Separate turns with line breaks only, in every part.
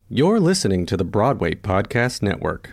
You're listening to the Broadway Podcast Network.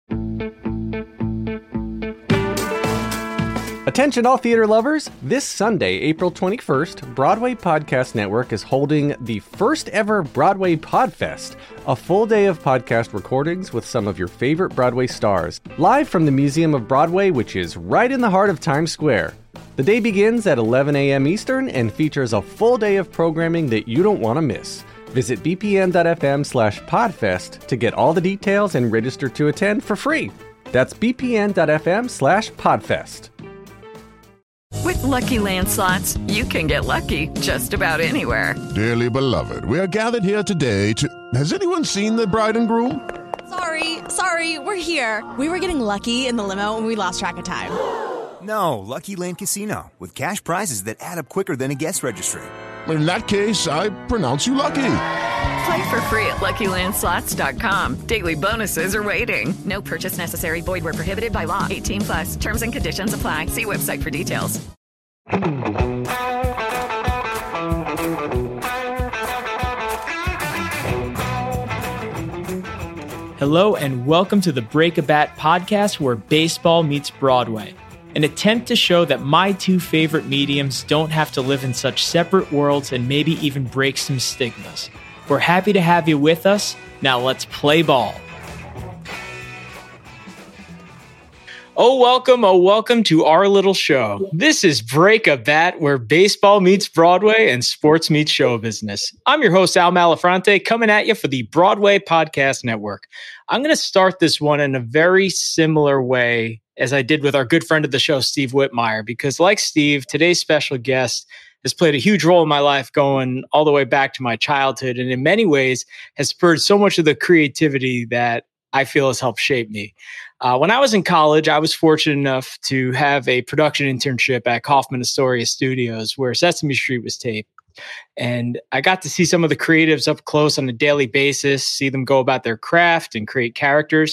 Attention all theater lovers! This Sunday, April 21st, Broadway Podcast Network is holding the first ever Broadway Podfest, a full day of podcast recordings with some of your favorite Broadway stars, live from the Museum of Broadway, which is right in the heart of Times Square. The day begins at 11 a.m. Eastern and features a full day of programming that you don't want to miss. Visit bpn.fm/podfest to get all the details and register to attend for free. That's bpn.fm/podfest.
With Lucky Land Slots, you can get lucky just about anywhere.
Dearly beloved, we are gathered here today to... Has anyone seen the bride and groom?
Sorry, we're here. We were getting lucky in the limo and we lost track of time.
No, Lucky Land Casino, with cash prizes that add up quicker than a guest registry.
In that case, I pronounce you lucky.
Play for free at LuckyLandSlots.com. Daily bonuses are waiting. No purchase necessary. Void where prohibited by law. 18+. Terms and conditions apply. See website for details.
Hello and welcome to the Break a Bat podcast, where baseball meets Broadway. An attempt to show that my two favorite mediums don't have to live in such separate worlds and maybe even break some stigmas. We're happy to have you with us. Now let's play ball. Welcome to our little show. This is Break a Bat, where baseball meets Broadway and sports meets show business. I'm your host, Al Malafronte, coming at you for the Broadway Podcast Network. I'm going to start this one in a very similar way as I did with our good friend of the show, Steve Whitmire, because like Steve, today's special guest has played a huge role in my life going all the way back to my childhood, and in many ways has spurred so much of the creativity that I feel has helped shape me. When I was in college, I was fortunate enough to have a production internship at Kaufman Astoria Studios, where Sesame Street was taped. And I got to see some of the creatives up close on a daily basis, see them go about their craft and create characters.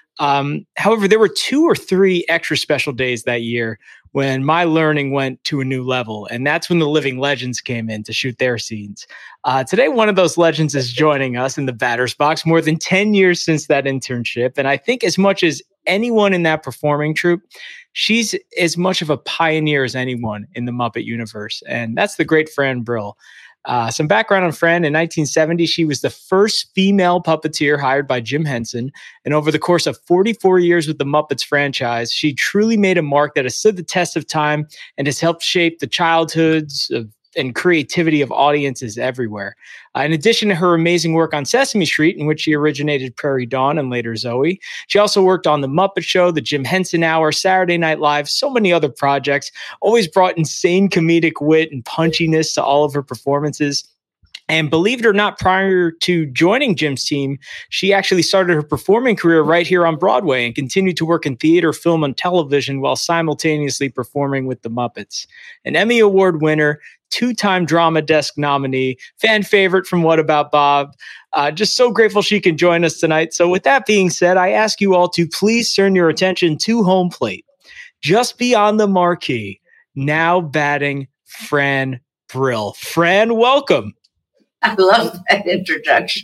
However, there were 2 or 3 extra special days that year when my learning went to a new level. And that's when the living legends came in to shoot their scenes. Today, one of those legends is joining us in the batter's box, more than 10 years since that internship. And I think as much as anyone in that performing troupe, she's as much of a pioneer as anyone in the Muppet universe. And that's the great Fran Brill. Some background on Fran. In 1970, she was the first female puppeteer hired by Jim Henson. And over the course of 44 years with the Muppets franchise, she truly made a mark that has stood the test of time and has helped shape the childhoods and creativity of audiences everywhere. In addition to her amazing work on Sesame Street, in which she originated Prairie Dawn and later Zoe, she also worked on The Muppet Show, The Jim Henson Hour, Saturday Night Live, so many other projects, always brought insane comedic wit and punchiness to all of her performances. And believe it or not, prior to joining Jim's team, she actually started her performing career right here on Broadway and continued to work in theater, film, and television while simultaneously performing with the Muppets. An Emmy Award winner, 2-time Drama Desk nominee, fan favorite from What About Bob. Just so grateful she can join us tonight. So with that being said, I ask you all to please turn your attention to home plate. Just beyond the marquee, now batting Fran Brill. Fran, welcome.
I love that introduction.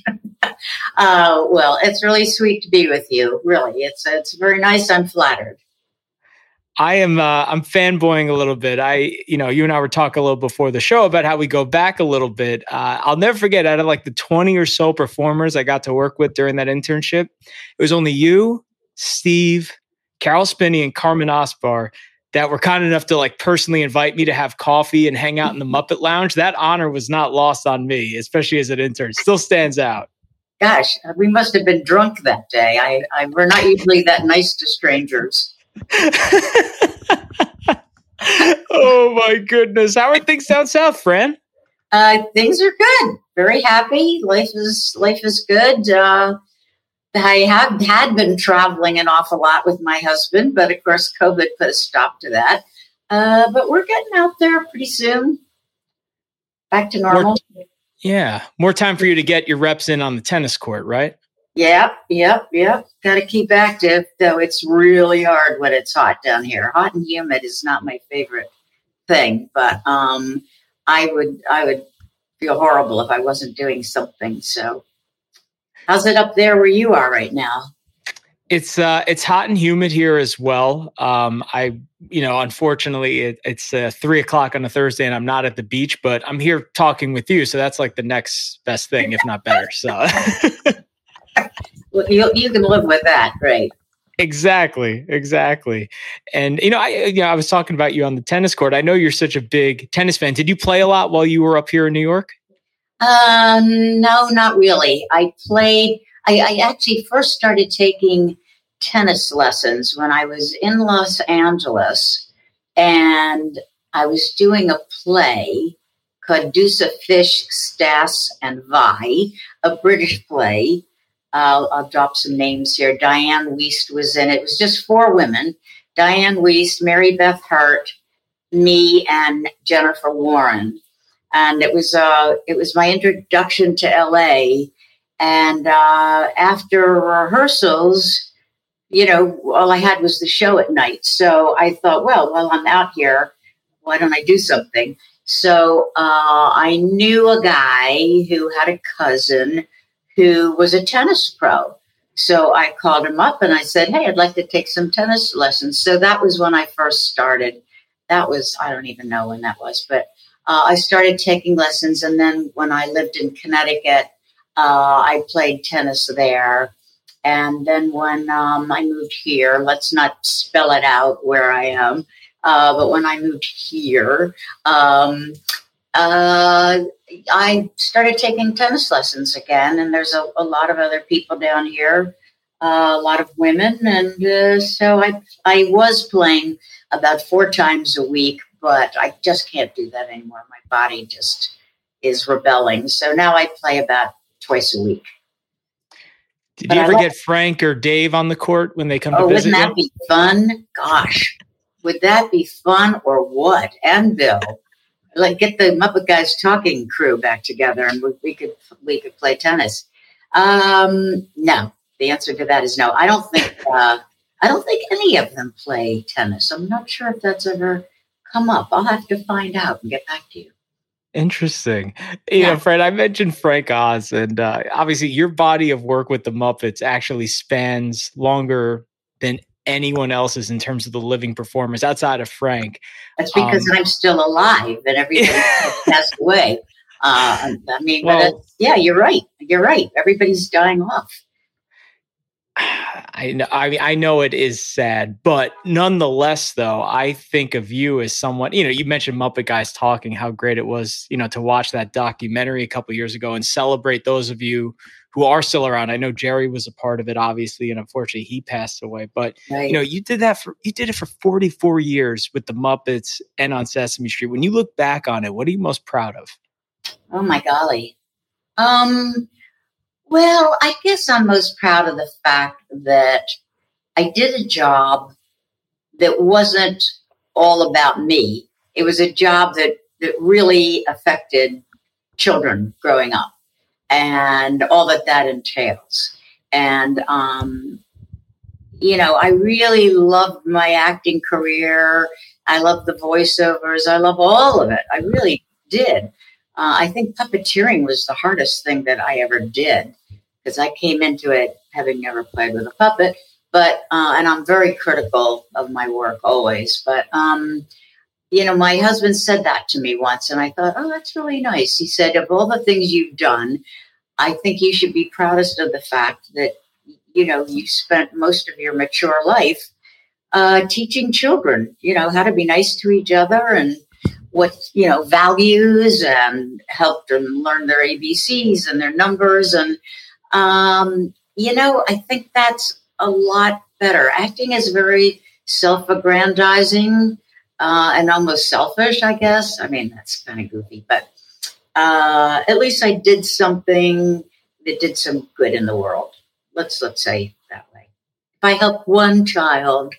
Well, it's really sweet to be with you. Really, it's very nice. I'm flattered.
I'm fanboying a little bit. You and I were talking a little before the show about how we go back a little bit. I'll never forget, out of like the 20 or so performers I got to work with during that internship, it was only you, Steve, Carol Spinney, and Carmen Osbar that were kind enough to like personally invite me to have coffee and hang out in the Muppet Lounge. That honor was not lost on me, especially as an intern. Still stands out.
Gosh, we must have been drunk that day. We're not usually that nice to strangers.
Oh my goodness. How are things down south, Fran?
Things are good. Very happy. Life is good. I had been traveling an awful lot with my husband, but of course COVID put a stop to that. But we're getting out there pretty soon. Back to normal.
More time for you to get your reps in on the tennis court, right?
Yep. Got to keep active, though it's really hard when it's hot down here. Hot and humid is not my favorite thing, but I would feel horrible if I wasn't doing something. So How's it up there where you are right now?
It's hot and humid here as well. Unfortunately, it's 3:00 on a Thursday, and I'm not at the beach, but I'm here talking with you, so that's like the next best thing, if not better. So,
well, you can live with that, right?
Exactly. And I was talking about you on the tennis court. I know you're such a big tennis fan. Did you play a lot while you were up here in New York?
No, not really. I actually first started taking tennis lessons when I was in Los Angeles, and I was doing a play called Deuce Fish, Stas and Vi, a British play. I'll drop some names here. Diane Wiest was in it. It was just 4 women: Diane Wiest, Mary Beth Hurt, me, and Jennifer Warren. And it was my introduction to LA. And after rehearsals, all I had was the show at night. So I thought, well, while I'm out here, why don't I do something? So I knew a guy who had a cousin who was a tennis pro. So I called him up and I said, hey, I'd like to take some tennis lessons. So that was when I first started. That was, I don't even know when that was, but I started taking lessons. And then when I lived in Connecticut, I played tennis there. And then when I moved here, let's not spell it out where I am, but when I moved here, I started taking tennis lessons again, and there's a lot of other people down here, a lot of women, and so I was playing about 4 times a week, but I just can't do that anymore. My body just is rebelling. So now I play about twice a week.
Did you ever get Frank or Dave on the court when they come to visit you?
Wouldn't that be fun? Gosh, would that be fun or what? And Bill. Like, get the Muppet Guys talking crew back together, and we could play tennis. No, the answer to that is no. I don't think any of them play tennis. I'm not sure if that's ever come up. I'll have to find out and get back to you.
Interesting. Fred, I mentioned Frank Oz, and obviously your body of work with the Muppets actually spans longer than anyone else's in terms of the living performers outside of Frank.
That's because I'm still alive and everybody has passed away. You're right. You're right. Everybody's dying off.
I know it is sad, but nonetheless, though, I think of you as someone, you mentioned Muppet Guys Talking, how great it was, to watch that documentary a couple of years ago and celebrate those of you who are still around. I know Jerry was a part of it, obviously, and unfortunately he passed away, but
right.
You did it for 44 years with the Muppets and on Sesame Street. When you look back on it, what are you most proud of?
Oh my golly. Well, I guess I'm most proud of the fact that I did a job that wasn't all about me. It was a job that really affected children growing up and all that entails. And, I really loved my acting career. I loved the voiceovers. I love all of it. I really did. I think puppeteering was the hardest thing that I ever did because I came into it having never played with a puppet, but, and I'm very critical of my work always, but, my husband said that to me once and I thought, oh, that's really nice. He said, of all the things you've done, I think you should be proudest of the fact that, you spent most of your mature life, teaching children, how to be nice to each other and what, values and help them learn their ABCs and their numbers. And, I think that's a lot better. Acting is very self-aggrandizing and almost selfish, I guess. I mean, that's kind of goofy, but at least I did something that did some good in the world. Let's say it that way. If I help one child,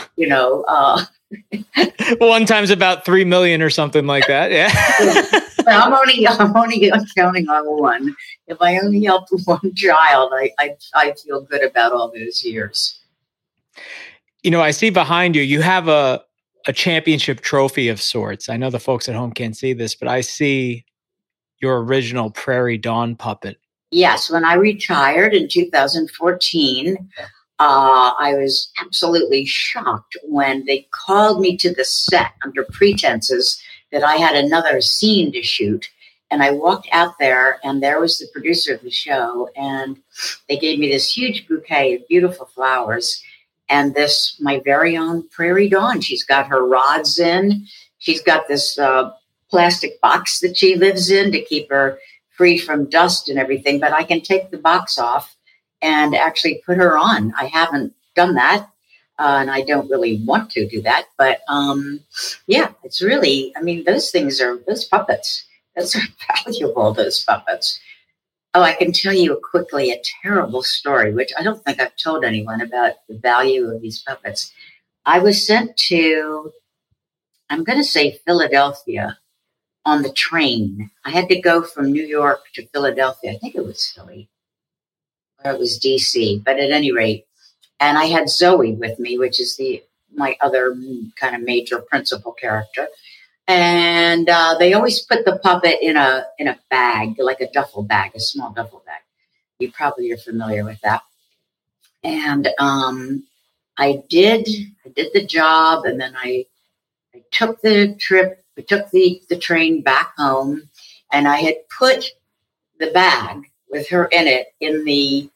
one time's about 3 million or something like that. Yeah.
I'm only counting on one. If I only help one child, I feel good about all those years.
I see behind you, you have a championship trophy of sorts. I know the folks at home can't see this, but I see your original Prairie Dawn puppet
Yes, when I retired in 2014, I was absolutely shocked when they called me to the set under pretenses that I had another scene to shoot. And I walked out there, and there was the producer of the show, and they gave me this huge bouquet of beautiful flowers. And this, my very own Prairie Dawn, she's got her rods in. She's got this plastic box that she lives in to keep her free from dust and everything. But I can take the box off and actually put her on. I haven't done that, and I don't really want to do that. But yeah, it's really, I mean, those puppets. Those are valuable, those puppets. Oh, I can tell you quickly a terrible story, which I don't think I've told anyone about the value of these puppets. I was sent to, I'm going to say Philadelphia, on the train. I had to go from New York to Philadelphia. I think it was Philly, or it was DC, but at any rate. And I had Zoe with me, which is my other kind of major principal character. And they always put the puppet in a bag, like a duffel bag, a small duffel bag. You probably are familiar with that. And I did the job, and then I took the trip. I took the train back home, and I had put the bag with her in it in the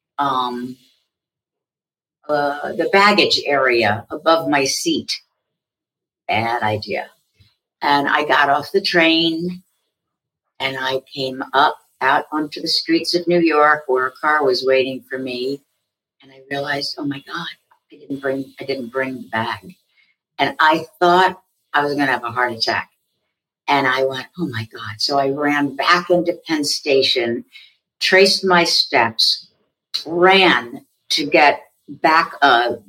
baggage area above my seat. Bad idea. And I got off the train, and I came out onto the streets of New York where a car was waiting for me. And I realized, oh my God, I didn't bring the bag. And I thought I was going to have a heart attack. And I went, oh my God. So I ran back into Penn Station, traced my steps, ran to get back, to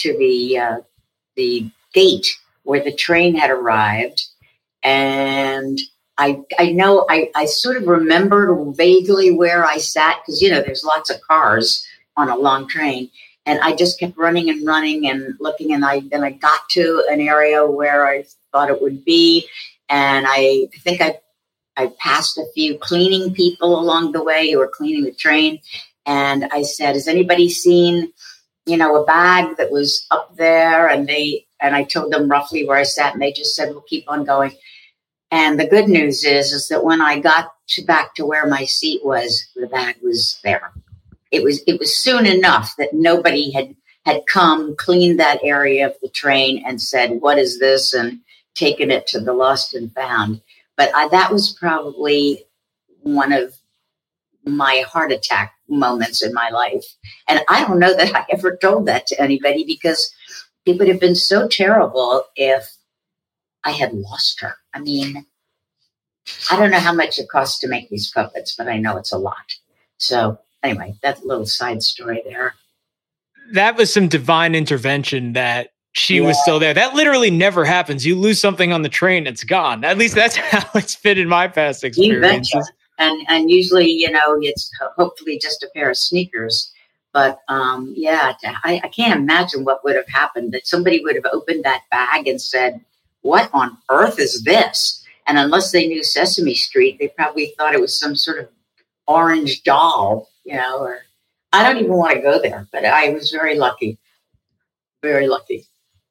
the gate where the train had arrived. And I know I sort of remembered vaguely where I sat, because, there's lots of cars on a long train. And I just kept running and looking. And then I got to an area where I thought it would be. And I think I passed a few cleaning people along the way who were cleaning the train. And I said, has anybody seen, a bag that was up there? And I told them roughly where I sat, and they just said, we'll keep on going. And the good news is that when I got back to where my seat was, the bag was there. It was soon enough that nobody had come, cleaned that area of the train and said, what is this? And taken it to the lost and found. But that was probably one of my heart attack moments in my life. And I don't know that I ever told that to anybody, because it would have been so terrible if I had lost her. I mean, I don't know how much it costs to make these puppets, but I know it's a lot. So anyway, that little side story there.
That was some divine intervention that she was still there. That literally never happens. You lose something on the train, it's gone. At least that's how it's been in my past experiences.
And usually, it's hopefully just a pair of sneakers. But I can't imagine what would have happened, that somebody would have opened that bag and said, what on earth is this? And unless they knew Sesame Street, they probably thought it was some sort of orange doll, or I don't even want to go there, but I was very lucky. Very lucky.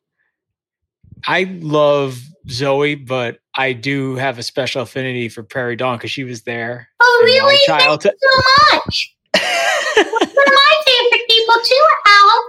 I love Zoe, but I do have a special affinity for Prairie Dawn because she was there.
Oh, really? Thank you so much. One of my favorite people too, Al.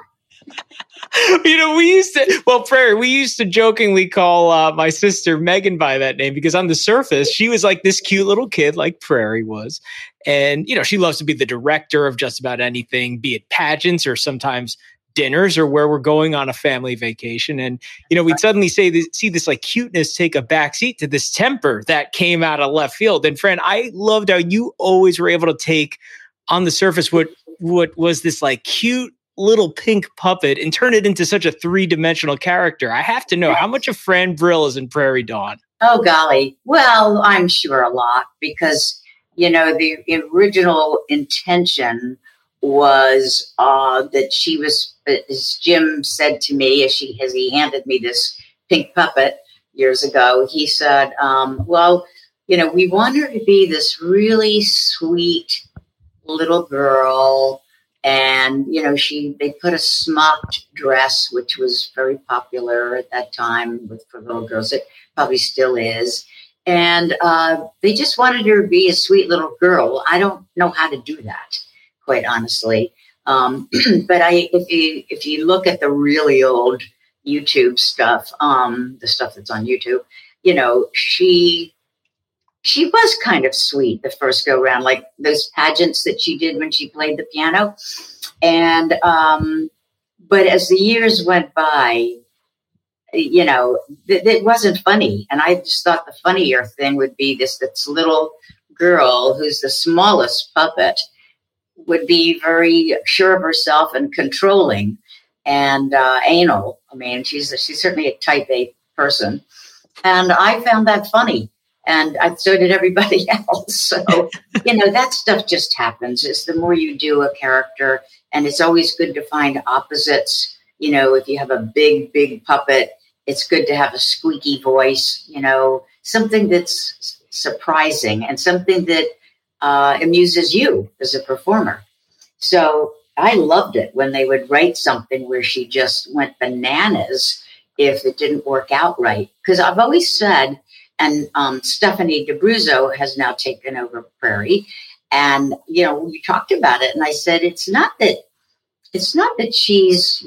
We used to jokingly call my sister Megan by that name, because on the surface, she was like this cute little kid, like Prairie was. And, she loves to be the director of just about anything, be it pageants or sometimes dinners or where we're going on a family vacation. And, we'd suddenly see this like cuteness take a backseat to this temper that came out of left field. And Fran, I loved how you always were able to take on the surface what was this like cute little pink puppet and turn it into such a three-dimensional character. I have to know, how much of Fran Brill is in Prairie Dawn?
Oh, golly. Well, I'm sure a lot, because, the original intention was that she was, as Jim said to me, as he handed me this pink puppet years ago, he said, we want her to be this really sweet, little girl. And, they put a smocked dress, which was very popular at that time for little girls. It probably still is. And they just wanted her to be a sweet little girl. I don't know how to do that, quite honestly. But if you look at the really old YouTube stuff, the stuff that's on YouTube, she was kind of sweet the first go round, like those pageants that she did when she played the piano. And, but as the years went by, it wasn't funny. And I just thought the funnier thing would be this little girl who's the smallest puppet would be very sure of herself and controlling and anal. I mean, she's certainly a type A person. And I found that funny. And so did everybody else. So, that stuff just happens. It's the more you do a character, and it's always good to find opposites. If you have a big, big puppet, it's good to have a squeaky voice, something that's surprising and something that amuses you as a performer. So I loved it when they would write something where she just went bananas if it didn't work out right. Because I've always said, and Stephanie D'Abruzzo has now taken over Prairie. And, we talked about it. And I said, it's not that she's,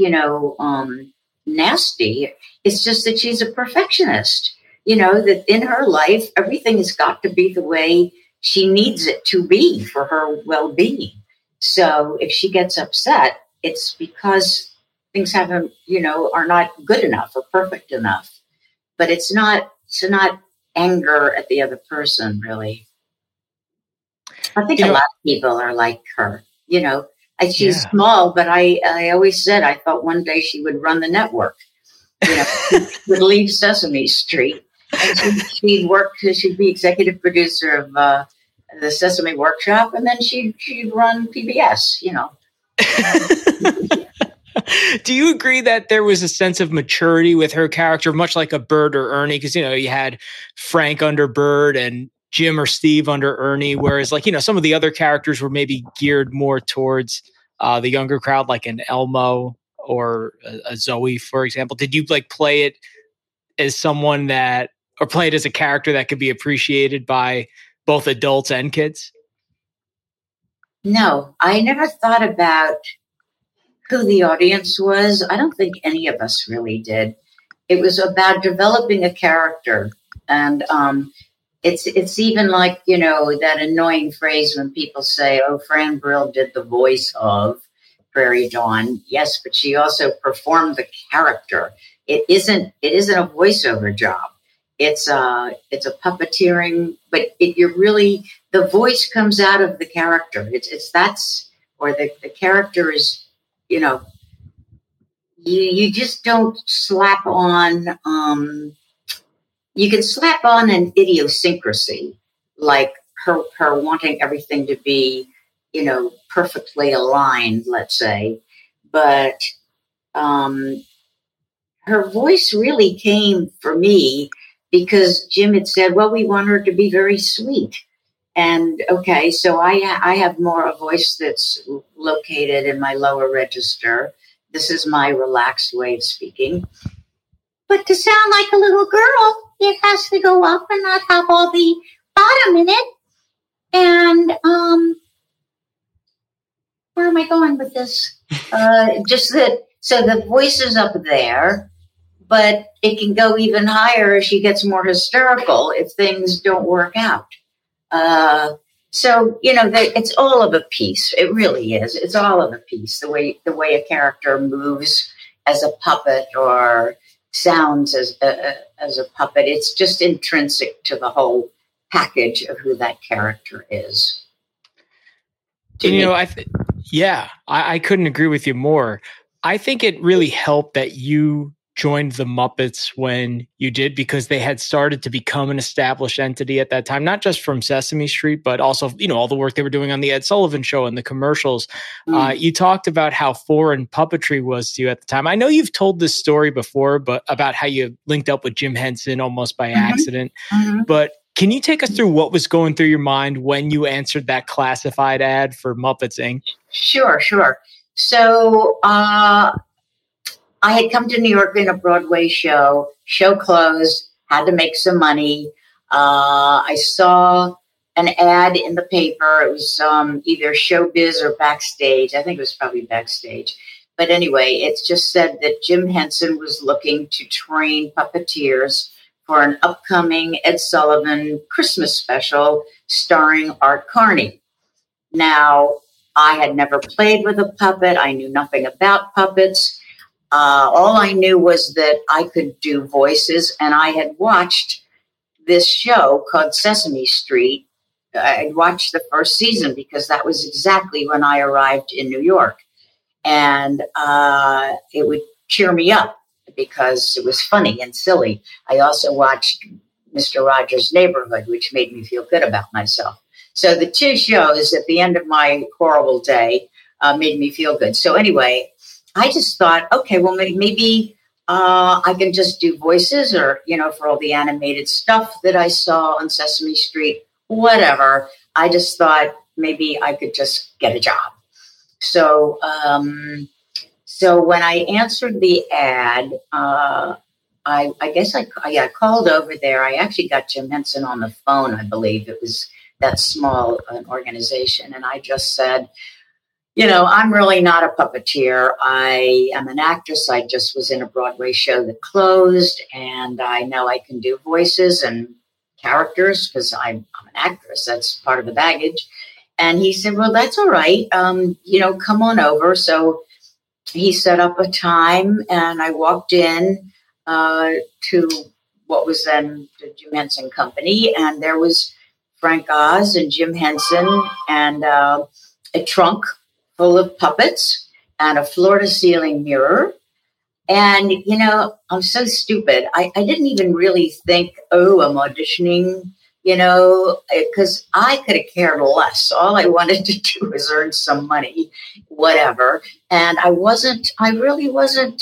nasty. It's just that she's a perfectionist, that in her life, everything has got to be the way she needs it to be for her well-being. So if she gets upset, it's because things haven't, are not good enough or perfect enough. But it's not anger at the other person, really. I think a lot of people are like her. She's small, but I always said I thought one day she would run the network. She would leave Sesame Street, and she'd be executive producer of the Sesame Workshop, and then she'd run PBS.
Do you agree that there was a sense of maturity with her character, much like a Bert or Ernie? Because, you had Frank under Bert and Jim or Steve under Ernie, whereas some of the other characters were maybe geared more towards the younger crowd, like an Elmo or a Zoe, for example. Did you play it as someone or play it as a character that could be appreciated by both adults and kids?
No, I never thought about who the audience was. I don't think any of us really did. It was about developing a character. And it's even like, that annoying phrase when people say, oh, Fran Brill did the voice of Prairie Dawn. Yes, but she also performed the character. It isn't a voiceover job. It's a puppeteering, but the voice comes out of the character. The character is, you just don't slap on, you can slap on an idiosyncrasy, like her wanting everything to be, perfectly aligned, let's say. But her voice really came for me because Jim had said, well, we want her to be very sweet. And okay, so I have more a voice that's located in my lower register. This is my relaxed way of speaking. But to sound like a little girl, it has to go up and not have all the bottom in it. And where am I going with this? So the voice is up there, but it can go even higher as she gets more hysterical if things don't work out. It's all of a piece. It really is. It's all of a piece. The way a character moves as a puppet or sounds as a puppet, it's just intrinsic to the whole package of who that character is.
I couldn't agree with you more. I think it really helped that you joined the Muppets when you did, because they had started to become an established entity at that time, not just from Sesame Street, but also, all the work they were doing on the Ed Sullivan Show and the commercials. You talked about how foreign puppetry was to you at the time. I know you've told this story before, but about how you linked up with Jim Henson almost by accident. Mm-hmm. But Can you take us through what was going through your mind when you answered that classified ad for Muppets Inc.?
Sure. So I had come to New York in a Broadway show closed, had to make some money. I saw an ad in the paper. It was either Showbiz or Backstage. I think it was probably Backstage. But anyway, it just said that Jim Henson was looking to train puppeteers for an upcoming Ed Sullivan Christmas special starring Art Carney. Now, I had never played with a puppet. I knew nothing about puppets. All I knew was that I could do voices, and I had watched this show called Sesame Street. I watched the first season because that was exactly when I arrived in New York. And it would cheer me up because it was funny and silly. I also watched Mr. Rogers' Neighborhood, which made me feel good about myself. So the two shows at the end of my horrible day made me feel good. So anyway, I just thought, okay, well, maybe I can just do voices or, for all the animated stuff that I saw on Sesame Street, whatever. I just thought maybe I could just get a job. So when I answered the ad, I guess I called over there. I actually got Jim Henson on the phone, I believe. It was that small an organization. And I just said, I'm really not a puppeteer. I am an actress. I just was in a Broadway show that closed, and I know I can do voices and characters because I'm an actress. That's part of the baggage. And he said, well, that's all right. Come on over. So he set up a time, and I walked in to what was then the Jim Henson Company, and there was Frank Oz and Jim Henson and a trunk full of puppets and a floor-to-ceiling mirror. And, I'm so stupid. I didn't even really think, I'm auditioning, because I could have cared less. All I wanted to do was earn some money, whatever. And I really wasn't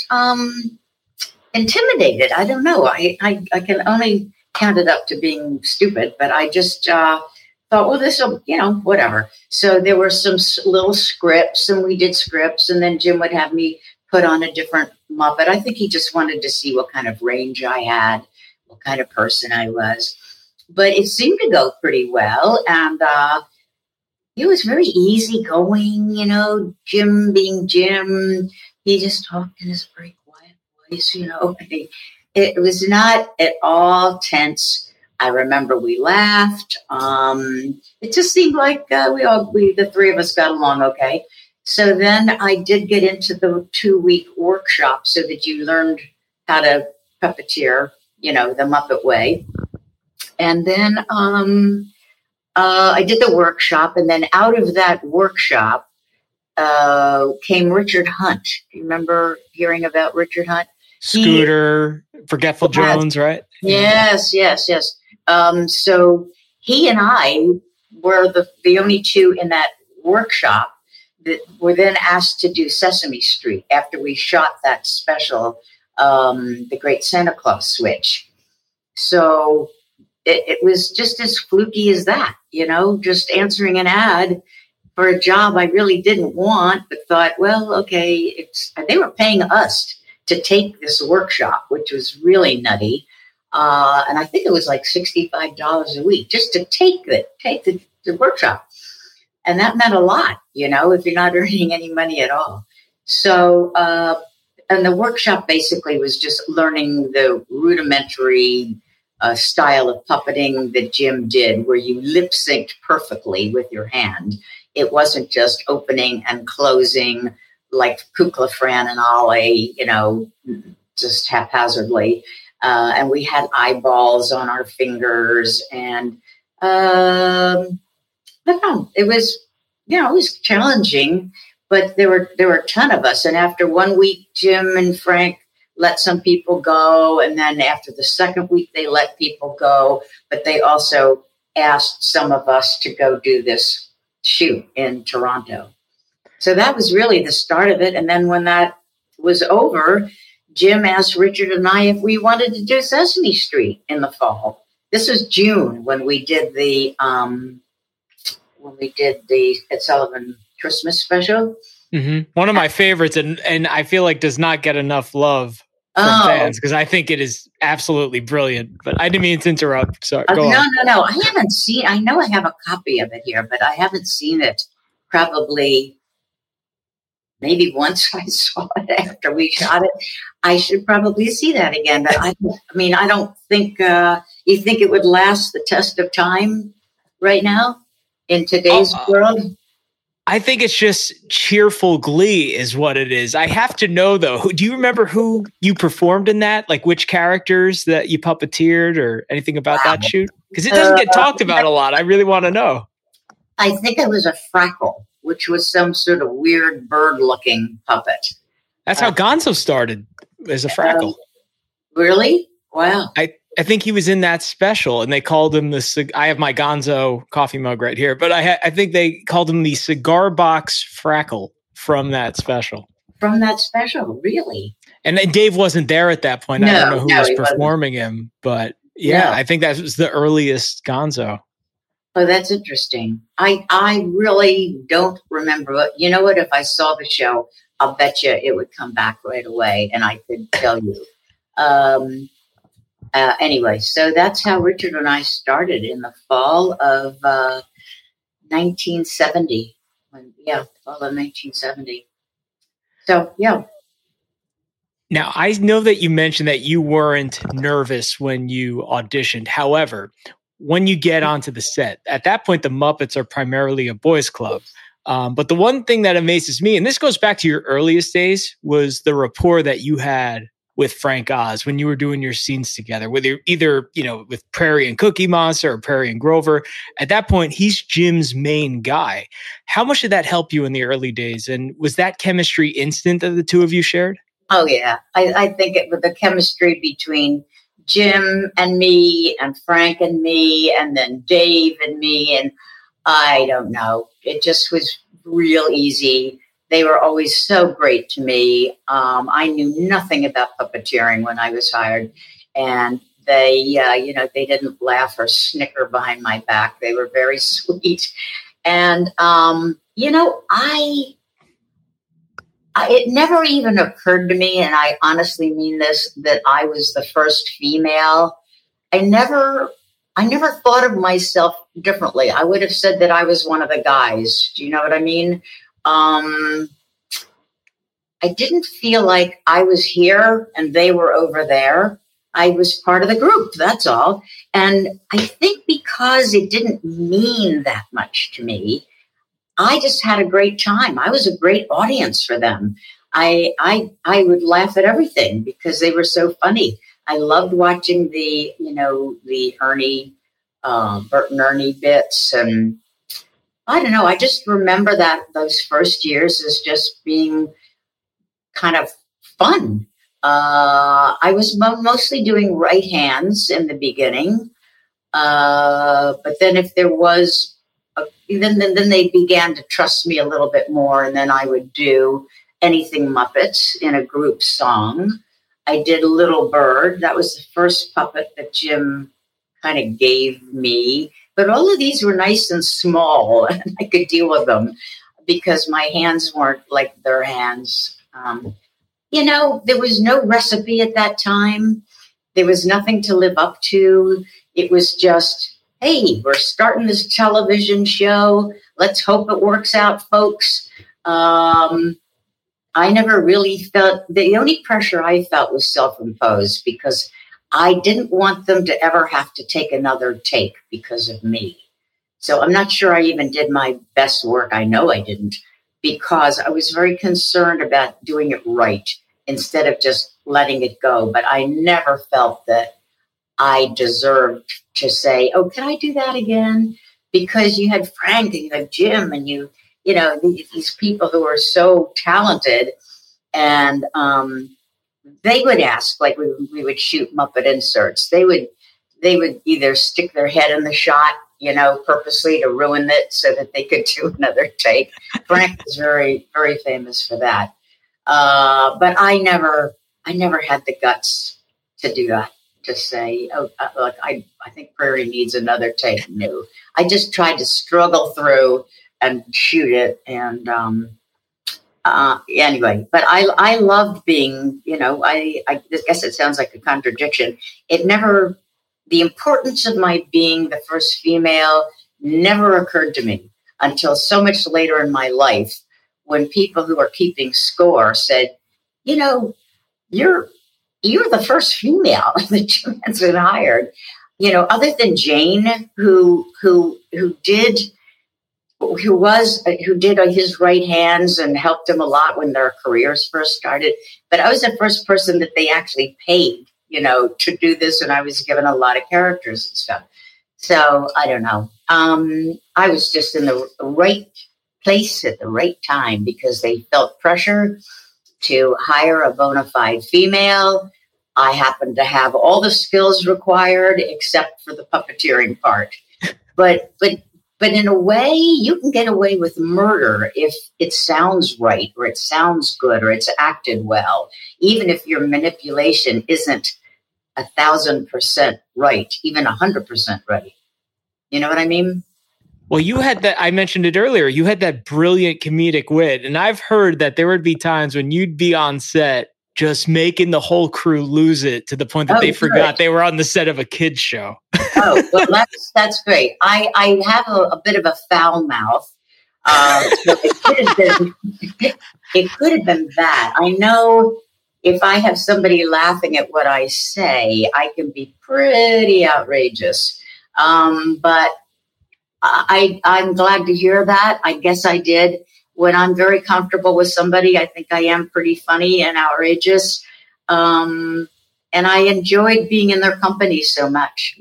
intimidated. I don't know. I can only count it up to being stupid, but I just thought, well, this will, whatever. So there were some little scripts, and we did scripts, and then Jim would have me put on a different Muppet. I think he just wanted to see what kind of range I had, what kind of person I was. But it seemed to go pretty well, and it was very easygoing, Jim being Jim. He just talked in his very quiet voice, It was not at all tense. I remember we laughed. It just seemed like the three of us got along okay. So then I did get into the 2-week workshop so that you learned how to puppeteer, the Muppet way. And then I did the workshop, and then out of that workshop came Richard Hunt. Do you remember hearing about Richard Hunt?
Scooter, Forgetful Jones, right?
Yes. So he and I were the only two in that workshop that were then asked to do Sesame Street after we shot that special, The Great Santa Claus Switch. So it was just as fluky as that, just answering an ad for a job I really didn't want, but thought, well, okay, they were paying us to take this workshop, which was really nutty. And I think it was like $65 a week just to take the workshop. And that meant a lot, if you're not earning any money at all. So, and the workshop basically was just learning the rudimentary style of puppeting that Jim did, where you lip synced perfectly with your hand. It wasn't just opening and closing like Kukla, Fran, and Ollie, just haphazardly. And we had eyeballs on our fingers, and I don't know, it was challenging, but there were a ton of us. And after 1 week, Jim and Frank let some people go. And then after the second week, they let people go, but they also asked some of us to go do this shoot in Toronto. So that was really the start of it. And then when that was over, Jim asked Richard and I if we wanted to do Sesame Street in the fall. this was June when we did the Ed Sullivan Christmas special.
Mm-hmm. One of my favorites, and I feel like does not get enough love from fans because I think it is absolutely brilliant. But I didn't mean to interrupt. Sorry. Go on.
No. I haven't seen. I know I have a copy of it here, but I haven't seen it. Probably, maybe once I saw it after we shot it. I should probably see that again. But I don't think you think it would last the test of time right now in today's world.
I think it's just cheerful glee is what it is. I have to know, though, do you remember who you performed in that? Like which characters that you puppeteered or anything about that shoot? Because it doesn't get talked about a lot. I really want to know.
I think it was a Frackle, which was some sort of weird bird-looking puppet.
That's how Gonzo started, as a Frackle.
Really? Wow.
I think he was in that special, and they called him I have my Gonzo coffee mug right here, but I think they called him the cigar box Frackle from that special.
From that special, really?
And Dave wasn't there at that point. I don't know who was performing him, but I think that was the earliest Gonzo.
Oh, that's interesting. I really don't remember. But you know what? If I saw the show, I'll bet you it would come back right away, and I could tell you. Anyway, so that's how Richard and I started in the fall of 1970. Fall of 1970. So, yeah.
Now, I know that you mentioned that you weren't nervous when you auditioned. However, when you get onto the set, at that point, the Muppets are primarily a boys' club. But the one thing that amazes me, and this goes back to your earliest days, was the rapport that you had with Frank Oz when you were doing your scenes together, whether either, with Prairie and Cookie Monster or Prairie and Grover. At that point, he's Jim's main guy. How much did that help you in the early days? And was that chemistry instant that the two of you shared?
Oh, yeah. I think it was the chemistry between Jim and me and Frank and me and then Dave and me. And I don't know. It just was real easy. They were always so great to me. I knew nothing about puppeteering when I was hired. And they, they didn't laugh or snicker behind my back. They were very sweet. And, it never even occurred to me, and I honestly mean this, that I was the first female. I never thought of myself differently. I would have said that I was one of the guys. Do you know what I mean? I didn't feel like I was here and they were over there. I was part of the group, that's all. And I think because it didn't mean that much to me, I just had a great time. I was a great audience for them. I would laugh at everything because they were so funny. I loved watching the Ernie, Bert and Ernie bits. And I don't know, I just remember those first years as just being kind of fun. I was mostly doing right hands in the beginning. But then if there was, then they began to trust me a little bit more. And then I would do Anything Muppets in a group song. I did Little Bird. That was the first puppet that Jim kind of gave me. But all of these were nice and small, and I could deal with them because my hands weren't like their hands. There was no recipe at that time. There was nothing to live up to. It was just, hey, we're starting this television show. Let's hope it works out, folks. I never really felt, the only pressure I felt was self-imposed because I didn't want them to ever have to take another take because of me. So I'm not sure I even did my best work. I know I didn't, because I was very concerned about doing it right instead of just letting it go. But I never felt that I deserved to say, oh, can I do that again? Because you had Frank and you had Jim and these people who are so talented. And they would ask, like we would shoot Muppet inserts. They would either stick their head in the shot, purposely to ruin it so that they could do another take. Frank was very, very famous for that. But I never had the guts to do that. to say, look, I think Prairie needs another take. No, I just tried to struggle through and shoot it. And anyway, but I loved being, I guess it sounds like a contradiction. The importance of my being the first female never occurred to me until so much later in my life, when people who are keeping score said, you're the first female that Jim Henson hired, other than Jane, who did his right hands and helped him a lot when their careers first started. But I was the first person that they actually paid, to do this, and I was given a lot of characters and stuff. So I don't know. I was just in the right place at the right time because they felt pressure to hire a bona fide female. I happened to have all the skills required except for the puppeteering part. But in a way, you can get away with murder if it sounds right or it sounds good or it's acted well, even if your manipulation isn't 1,000% right, even 100% right. You know what I mean?
Well, you had that, I mentioned it earlier, you had that brilliant comedic wit. And I've heard that there would be times when you'd be on set just making the whole crew lose it to the point that they forgot they were on the set of a kid's show.
Oh, well, that's great. I have a bit of a foul mouth. So it could have been that. I know if I have somebody laughing at what I say, I can be pretty outrageous. But I'm glad to hear that. I guess I did. When I'm very comfortable with somebody, I think I am pretty funny and outrageous. And I enjoyed being in their company so much,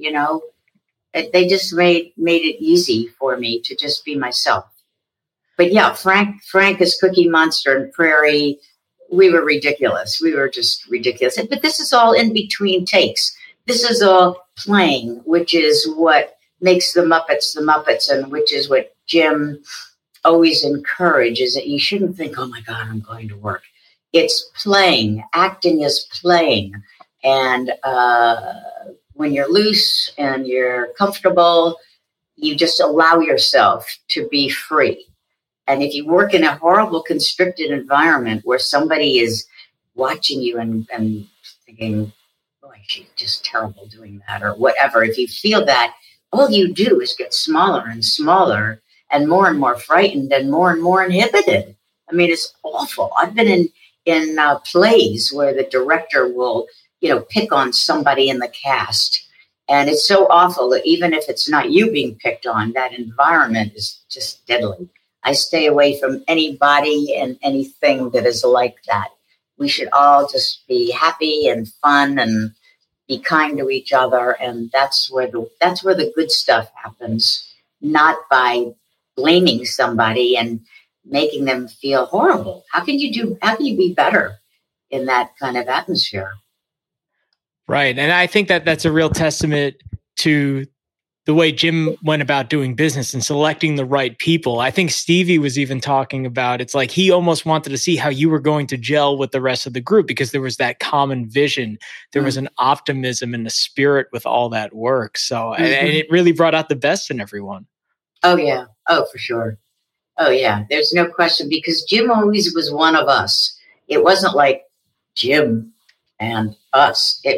They just made it easy for me to just be myself. But yeah, Frank as Cookie Monster and Prairie, we were ridiculous. We were just ridiculous. But this is all in between takes. This is all playing, which is what makes the Muppets, and which is what Jim always encourages, that you shouldn't think, oh my God, I'm going to work. It's playing. Acting is playing. And when you're loose and you're comfortable, you just allow yourself to be free. And if you work in a horrible, constricted environment where somebody is watching you and thinking, boy, she's just terrible doing that, or whatever, if you feel that, all you do is get smaller and smaller and more frightened and more inhibited. I mean, it's awful. I've been in plays where the director will, pick on somebody in the cast. And it's so awful that even if it's not you being picked on, that environment is just deadly. I stay away from anybody and anything that is like that. We should all just be happy and fun and be kind to each other. And that's where the good stuff happens, not by blaming somebody and making them feel horrible. How can you be better in that kind of atmosphere?
Right. And I think that that's a real testament to the way Jim went about doing business and selecting the right people. I think Stevie was even talking about, it's like he almost wanted to see how you were going to gel with the rest of the group because there was that common vision. There was an optimism and a spirit with all that work. So, and it really brought out the best in everyone.
Oh, yeah. Oh, for sure. Oh, yeah. There's no question, because Jim always was one of us. It wasn't like Jim and us. He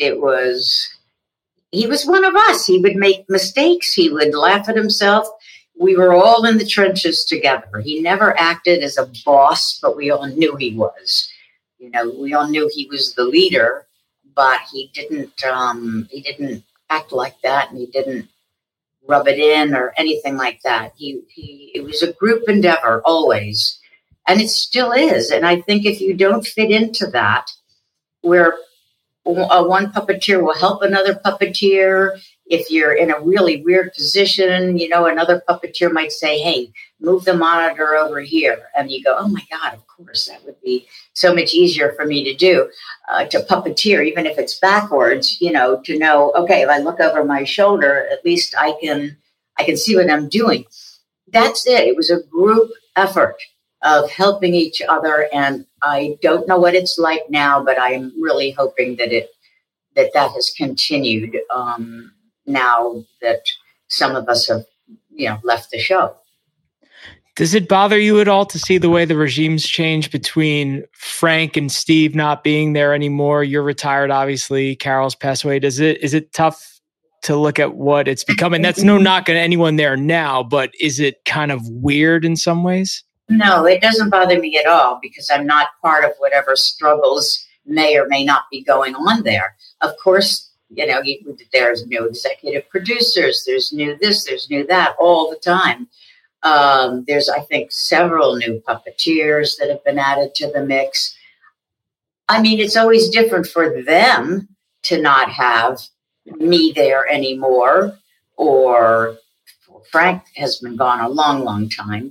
was one of us. He would make mistakes. He would laugh at himself. We were all in the trenches together. He never acted as a boss, but we all knew he was. We all knew he was the leader, but he didn't act like that, and he didn't rub it in or anything like that. It was a group endeavor always, and it still is. And I think if you don't fit into that, where one puppeteer will help another puppeteer. If you're in a really weird position, another puppeteer might say, hey, move the monitor over here. And you go, oh my God, of course, that would be so much easier for me to do, to puppeteer, even if it's backwards, to know, okay, if I look over my shoulder, at least I can see what I'm doing. That's it. It was a group effort of helping each other. And I don't know what it's like now, but I'm really hoping that that has continued now that some of us have, left the show.
Does it bother you at all to see the way the regimes change between Frank and Steve not being there anymore? You're retired, obviously. Carol's passed away. Is it tough to look at what it's become? And that's no knock on anyone there now, but is it kind of weird in some ways?
No, it doesn't bother me at all because I'm not part of whatever struggles may or may not be going on there. Of course, there's new executive producers, there's new this, there's new that all the time. There's, I think, several new puppeteers that have been added to the mix. I mean, it's always different for them to not have me there anymore, or Frank has been gone a long, long time.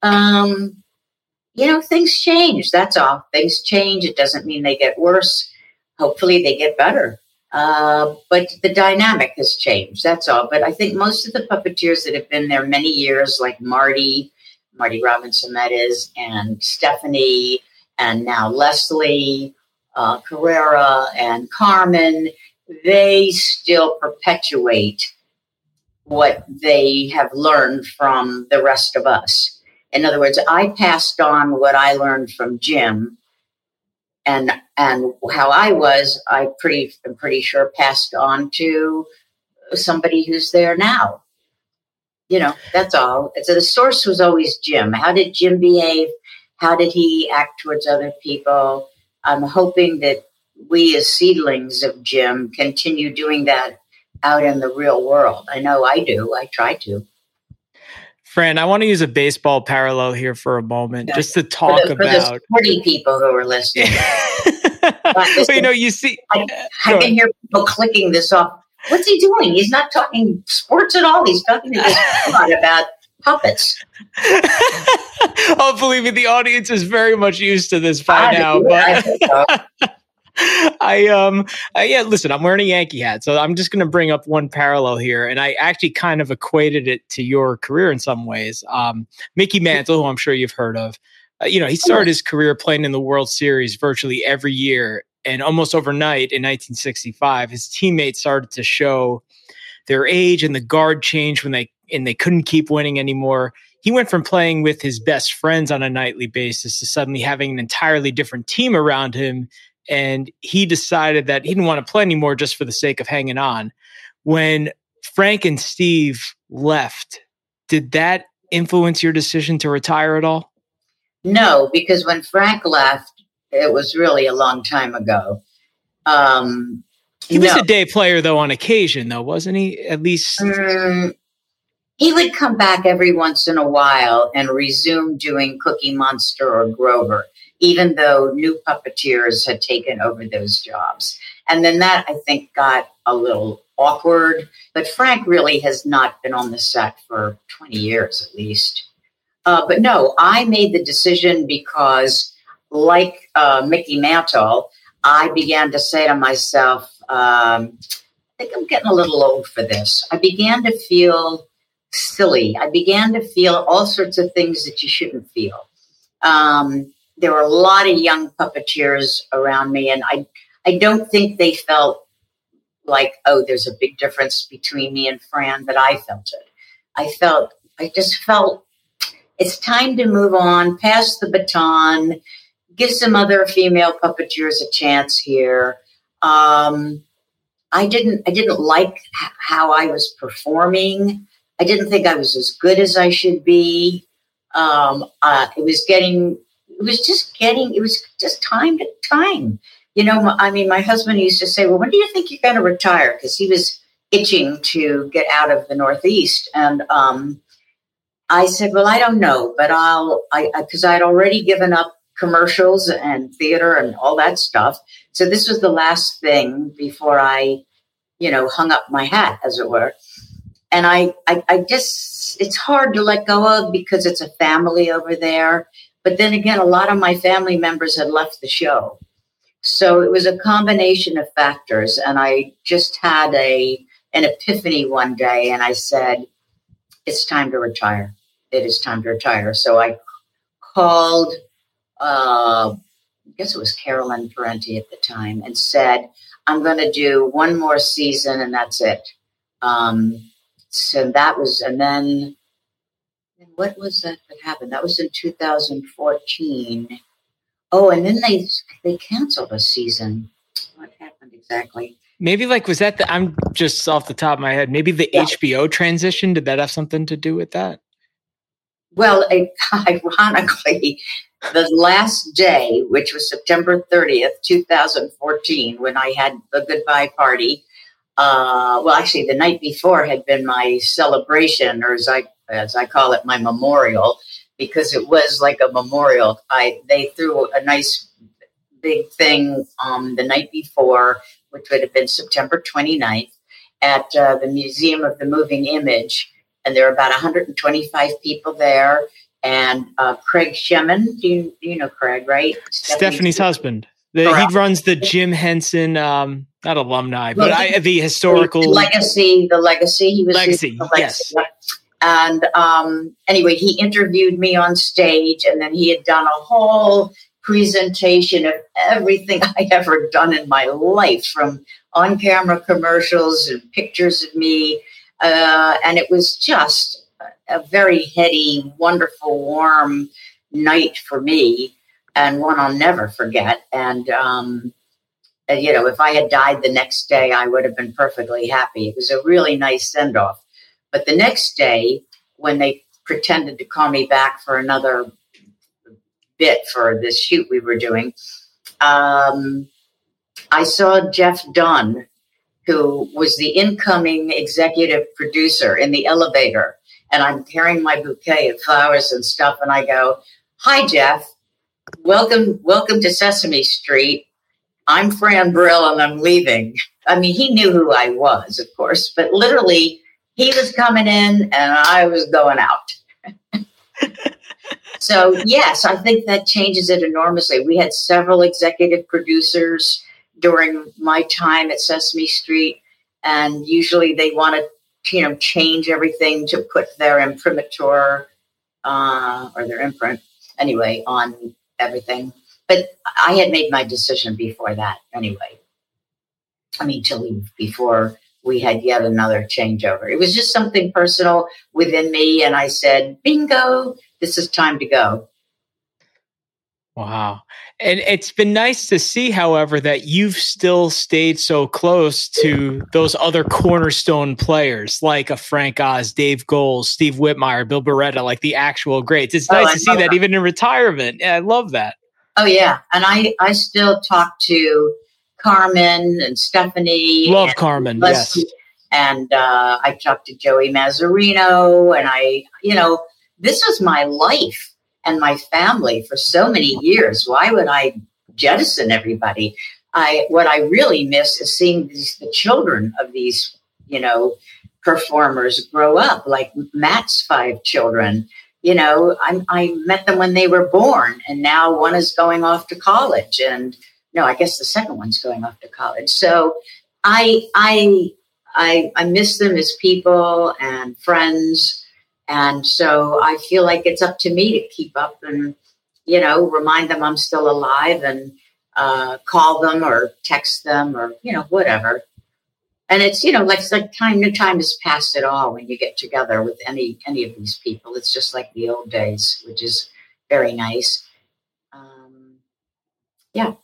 Things change. That's all. Things change. It doesn't mean they get worse. Hopefully they get better. But the dynamic has changed. That's all. But I think most of the puppeteers that have been there many years, like Marty Robinson, that is, and Stephanie, and now Leslie Carrera and Carmen, they still perpetuate what they have learned from the rest of us. In other words, I passed on what I learned from Jim, and how I was, I'm pretty sure passed on to somebody who's there now. That's all. So the source was always Jim. How did Jim behave? How did he act towards other people? I'm hoping that we as seedlings of Jim continue doing that out in the real world. I know I do. I try to.
Fran, I want to use a baseball parallel here for a moment, just to talk
for
about
the sporty people who are listening.
Well, you see,
I can hear people clicking this off. What's he doing? He's not talking sports at all. He's talking to this about puppets.
Hopefully, the audience is very much used to this by now. Listen, I'm wearing a Yankee hat, so I'm just going to bring up one parallel here, and I actually kind of equated it to your career in some ways. Mickey Mantle, who I'm sure you've heard of, he started his career playing in the World Series virtually every year, and almost overnight in 1965, his teammates started to show their age, and the guard changed when they couldn't keep winning anymore. He went from playing with his best friends on a nightly basis to suddenly having an entirely different team around him. And he decided that he didn't want to play anymore just for the sake of hanging on. When Frank and Steve left, did that influence your decision to retire at all?
No, because when Frank left, it was really a long time ago.
He was a day player, though, on occasion, though, wasn't he? At least
he would come back every once in a while and resume doing Cookie Monster or Grover, even though new puppeteers had taken over those jobs. And then that, I think, got a little awkward. But Frank really has not been on the set for 20 years at least. But no, I made the decision because, like Mickey Mantle, I began to say to myself, I think I'm getting a little old for this. I began to feel silly. I began to feel all sorts of things that you shouldn't feel. There were a lot of young puppeteers around me, and I don't think they felt like, oh, there's a big difference between me and Fran, but I felt it. I just felt it's time to move on, pass the baton, give some other female puppeteers a chance here. I didn't like how I was performing. I didn't think I was as good as I should be. It was just time to time. My husband used to say, well, when do you think you're going to retire? Because he was itching to get out of the Northeast. And I said, well, I don't know, but because I'd already given up commercials and theater and all that stuff. So this was the last thing before I, hung up my hat, as it were. And I just, it's hard to let go of because it's a family over there. But then again, a lot of my family members had left the show. So it was a combination of factors. And I just had an epiphany one day, and I said, it's time to retire. It is time to retire. So I called guess it was Carolyn Parenti at the time, and said, I'm going to do one more season and that's it. So that was, and then what was that happened? That was in 2014. Oh, and then they canceled a season. What happened exactly?
Maybe was that I'm just off the top of my head, maybe the HBO transition, did that have something to do with that?
Well, ironically, the last day, which was September 30th, 2014, when I had the goodbye party, actually the night before had been my celebration, or as I call it, my memorial, because it was like a memorial. They threw a nice big thing the night before, which would have been September 29th, at the Museum of the Moving Image. And there were about 125 people there. And Craig Shemin, do you know Craig, right?
Stephanie's husband. He runs the Jim Henson, not alumni, but the historical
the legacy. He was
legacy. Yes.
And anyway, he interviewed me on stage, and then he had done a whole presentation of everything I ever done in my life, from on-camera commercials and pictures of me. And it was just a very heady, wonderful, warm night for me, and one I'll never forget. And, if I had died the next day, I would have been perfectly happy. It was a really nice send-off. But the next day, when they pretended to call me back for another bit for this shoot we were doing, I saw Jeff Dunn, who was the incoming executive producer, in the elevator. And I'm carrying my bouquet of flowers and stuff. And I go, hi, Jeff. Welcome to Sesame Street. I'm Fran Brill and I'm leaving. I mean, he knew who I was, of course, but literally he was coming in and I was going out. So, yes, I think that changes it enormously. We had several executive producers during my time at Sesame Street, and usually they want to, change everything to put their imprimatur or their imprint anyway on everything. But I had made my decision before that anyway. To leave before we had yet another changeover. It was just something personal within me, and I said, bingo, this is time to go.
Wow. And it's been nice to see, however, that you've still stayed so close to those other cornerstone players like a Frank Oz, Dave Goelz, Steve Whitmire, Bill Beretta, like the actual greats. It's nice to see that even in retirement. Yeah, I love that.
Oh, yeah. And I still talk to Carmen and Stephanie.
Love Carmen, yes.
And I talked to Joey Mazzarino, and this was my life and my family for so many years. Why would I jettison everybody? What I really miss is seeing the children of these, performers grow up, like Matt's 5 children. I met them when they were born, and now one is going off to college, and no, I guess the second one's going off to college. So I miss them as people and friends. And so I feel like it's up to me to keep up and, remind them I'm still alive, and call them or text them or, whatever. And it's, like time has passed at all when you get together with any of these people. It's just like the old days, which is very nice. Yeah.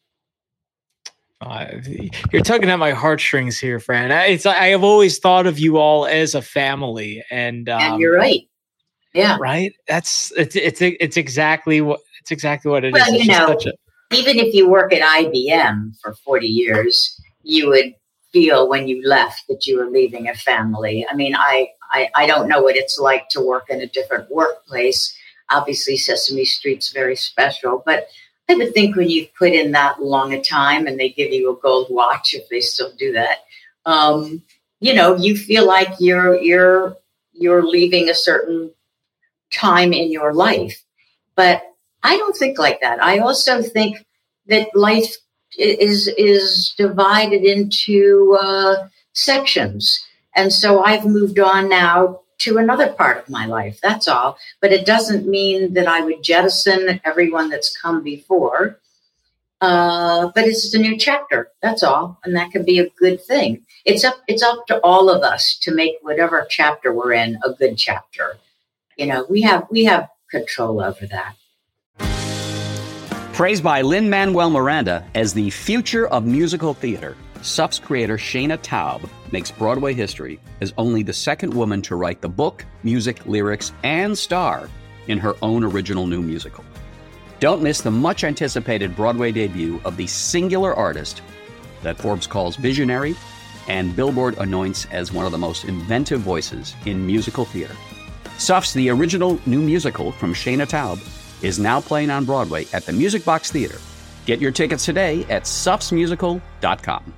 You're tugging at my heartstrings here, Fran. I have always thought of you all as a family, and
you're right. Yeah,
right. It's exactly what it is.
Even if you work at IBM for 40 years, you would feel when you left that you were leaving a family. I don't know what it's like to work in a different workplace. Obviously, Sesame Street's very special, but I would think when you've put in that long a time and they give you a gold watch, if they still do that, you feel like you're leaving a certain time in your life. But I don't think like that. I also think that life is divided into sections. And so I've moved on now to another part of my life. That's all. But it doesn't mean that I would jettison everyone that's come before. But it's just a new chapter. That's all, and that can be a good thing. It's up to all of us to make whatever chapter we're in a good chapter. We have control over that.
Praised by Lin-Manuel Miranda as the future of musical theater, SUF's creator Shana Taub makes Broadway history as only the second woman to write the book, music, lyrics, and star in her own original new musical. Don't miss the much-anticipated Broadway debut of the singular artist that Forbes calls visionary and Billboard anoints as one of the most inventive voices in musical theater. SUF's The Original New Musical from Shana Taub is now playing on Broadway at the Music Box Theater. Get your tickets today at sufsmusical.com.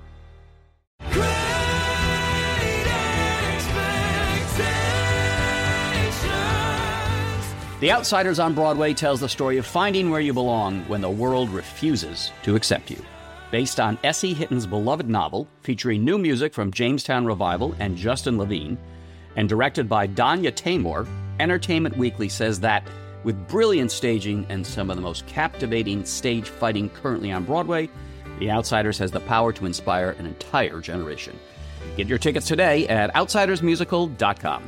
The Outsiders on Broadway tells the story of finding where you belong when the world refuses to accept you. Based on S.E. Hitton's beloved novel, featuring new music from Jamestown Revival and Justin Levine, and directed by Danya Taymor, Entertainment Weekly says that, with brilliant staging and some of the most captivating stage fighting currently on Broadway, The Outsiders has the power to inspire an entire generation. Get your tickets today at outsidersmusical.com.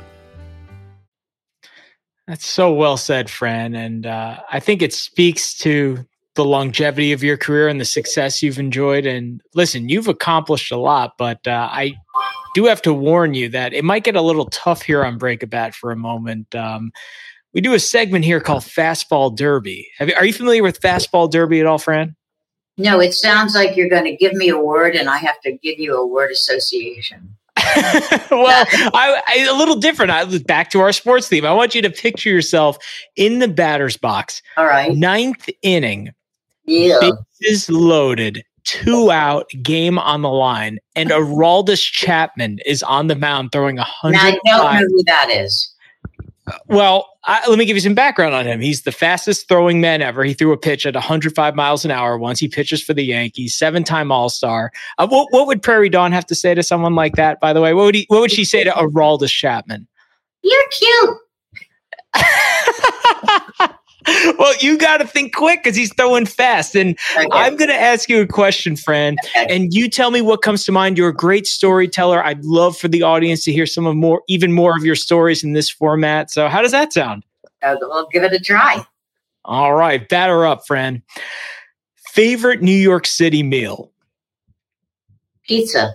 That's so well said, Fran. And I think it speaks to the longevity of your career and the success you've enjoyed. And listen, you've accomplished a lot, but I do have to warn you that it might get a little tough here on Break a Bat for a moment. We do a segment here called Fastball Derby. Are you familiar with Fastball Derby at all, Fran?
No, it sounds like you're going to give me a word and I have to give you a word association.
Well, I a little different. Back to our sports theme. I want you to picture yourself in the batter's box.
All right.
9th inning.
Yeah.
Bases loaded. 2 out. Game on the line. And Aroldis Chapman is on the mound throwing 100.
Now, I don't know who that is.
Well, let me give you some background on him. He's the fastest throwing man ever. He threw a pitch at 105 miles an hour once. He pitches for the Yankees, 7-time All-Star. What would Prairie Dawn have to say to someone like that, by the way? What would she say to Aroldis Chapman?
You're cute.
Well, you got to think quick because he's throwing fast. And okay. I'm going to ask you a question, Fran, and you tell me what comes to mind. You're a great storyteller. I'd love for the audience to hear even more of your stories in this format. So how does that sound?
We'll give it a try.
All right. Batter up, Fran. Favorite New York City meal?
Pizza.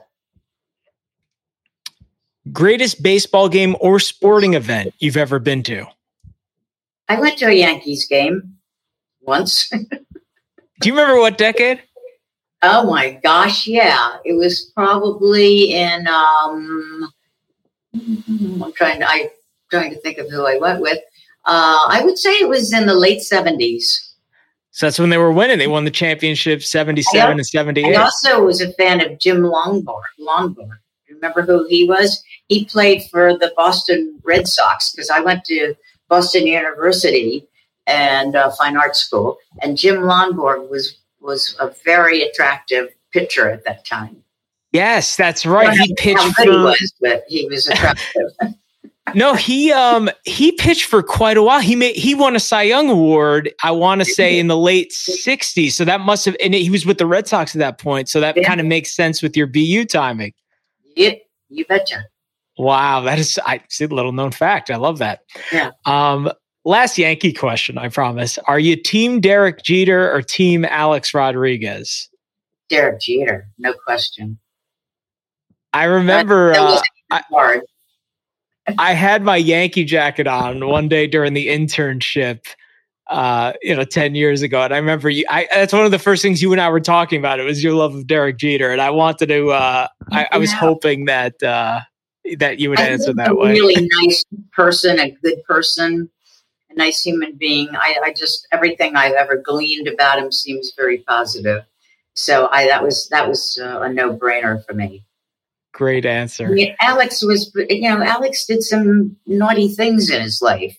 Greatest baseball game or sporting event you've ever been to?
I went to a Yankees game once.
Do you remember what decade?
Oh my gosh, yeah. It was probably in I'm trying to think of who I went with. I would say it was in the late 70s.
So that's when they were winning. They won the championship 77 and 78.
I also was a fan of Jim Lonborg. Remember who he was? He played for the Boston Red Sox because I went to Boston University and Fine Arts School, and Jim Lonborg was a very attractive pitcher at that time.
Yes, that's right. He pitched
how good he was, but he was attractive.
No, he pitched for quite a while. He won a Cy Young Award, I want to say, in the late 60s. So that must have, and he was with the Red Sox at that point. So that kind of makes sense with your BU timing.
Yep, you betcha.
Wow, that is a little known fact. I love that.
Yeah.
Last Yankee question, I promise. Are you team Derek Jeter or team Alex Rodriguez?
Derek Jeter, no question.
I remember
hard.
I had my Yankee jacket on one day during the internship, 10 years ago. And I remember that's one of the first things you and I were talking about. It was your love of Derek Jeter. And I wanted to, I was hoping that you would answer that way.
A really nice person, a good person, a nice human being. I just, everything I've ever gleaned about him seems very positive. So that was a no-brainer for me.
Great answer.
I mean, Alex did some naughty things in his life,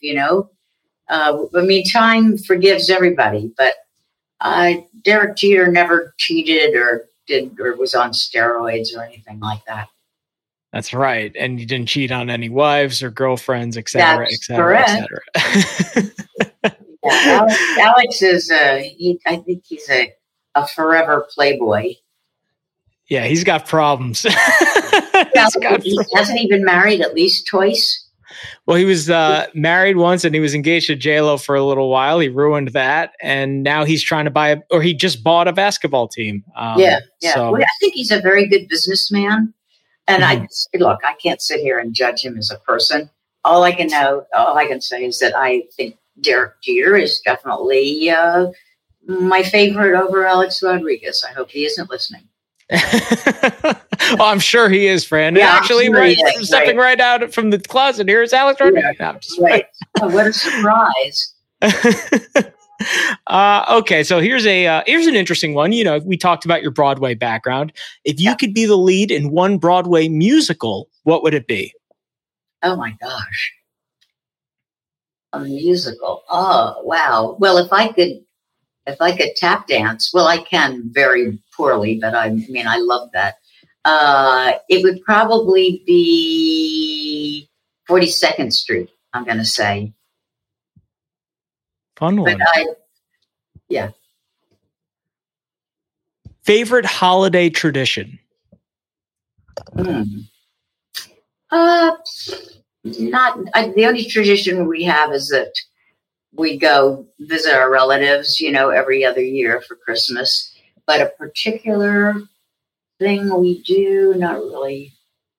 time forgives everybody, but Derek Jeter never cheated or was on steroids or anything like that.
That's right. And he didn't cheat on any wives or girlfriends, et cetera, et cetera,
correct.
Et cetera.
Yeah, Alex is I think he's a a forever playboy.
Yeah, he's got problems.
Hasn't he been married at least twice?
Well, he was married once and he was engaged to J-Lo for a little while. He ruined that. And now he's trying to buy he just bought a basketball team.
Yeah.
So.
Well, I think he's a very good businessman. And I can't sit here and judge him as a person. All I can say is that I think Derek Jeter is definitely my favorite over Alex Rodriguez. I hope he isn't listening.
Well, I'm sure he is, Fran.
Yeah,
actually, stepping right out from the closet here is Alex Rodriguez.
Yeah, right. Oh, what a surprise.
Okay, so here's an interesting one. You know, we talked about your Broadway background. If you could be the lead in one Broadway musical, what would it be?
Oh my gosh. A musical. Oh, wow. Well, if I could tap dance, well, I can very poorly, but I love that. It would probably be 42nd Street, I'm going to say.
Fun one.
Yeah.
Favorite holiday tradition?
The only tradition we have is that we go visit our relatives, every other year for Christmas. But a particular thing we do, not really.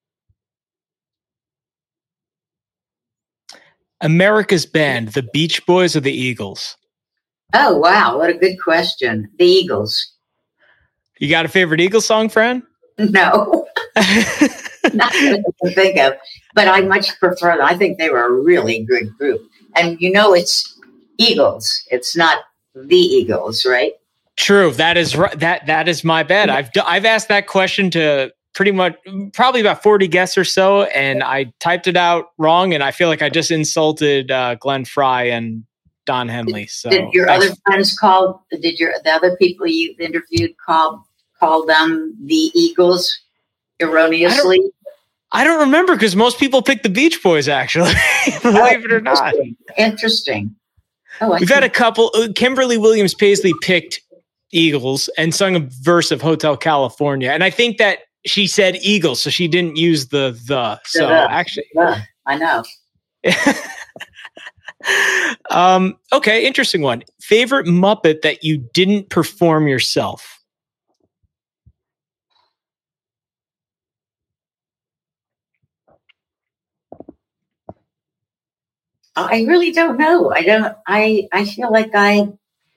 America's band, the Beach Boys or the Eagles?
Oh, wow. What a good question. The Eagles.
You got a favorite Eagles song, Fran?
No. Not that I can think of. But I much prefer them. I think they were a really good group. And it's Eagles. It's not the Eagles, right?
True. That is right. That is my bad. I've asked that question to probably about 40 guests or so, and I typed it out wrong, and I feel like I just insulted Glenn Fry and Don Henley. So
did your other friends the other people you interviewed call them the Eagles erroneously?
I don't remember because most people pick the Beach Boys, actually, believe it or not.
Interesting.
We've had a couple. Kimberly Williams Paisley picked Eagles and sung a verse of Hotel California. And I think that she said Eagles, so she didn't use the. So actually.
I know.
Okay, interesting one. Favorite Muppet that you didn't perform yourself?
I really don't know. I feel like I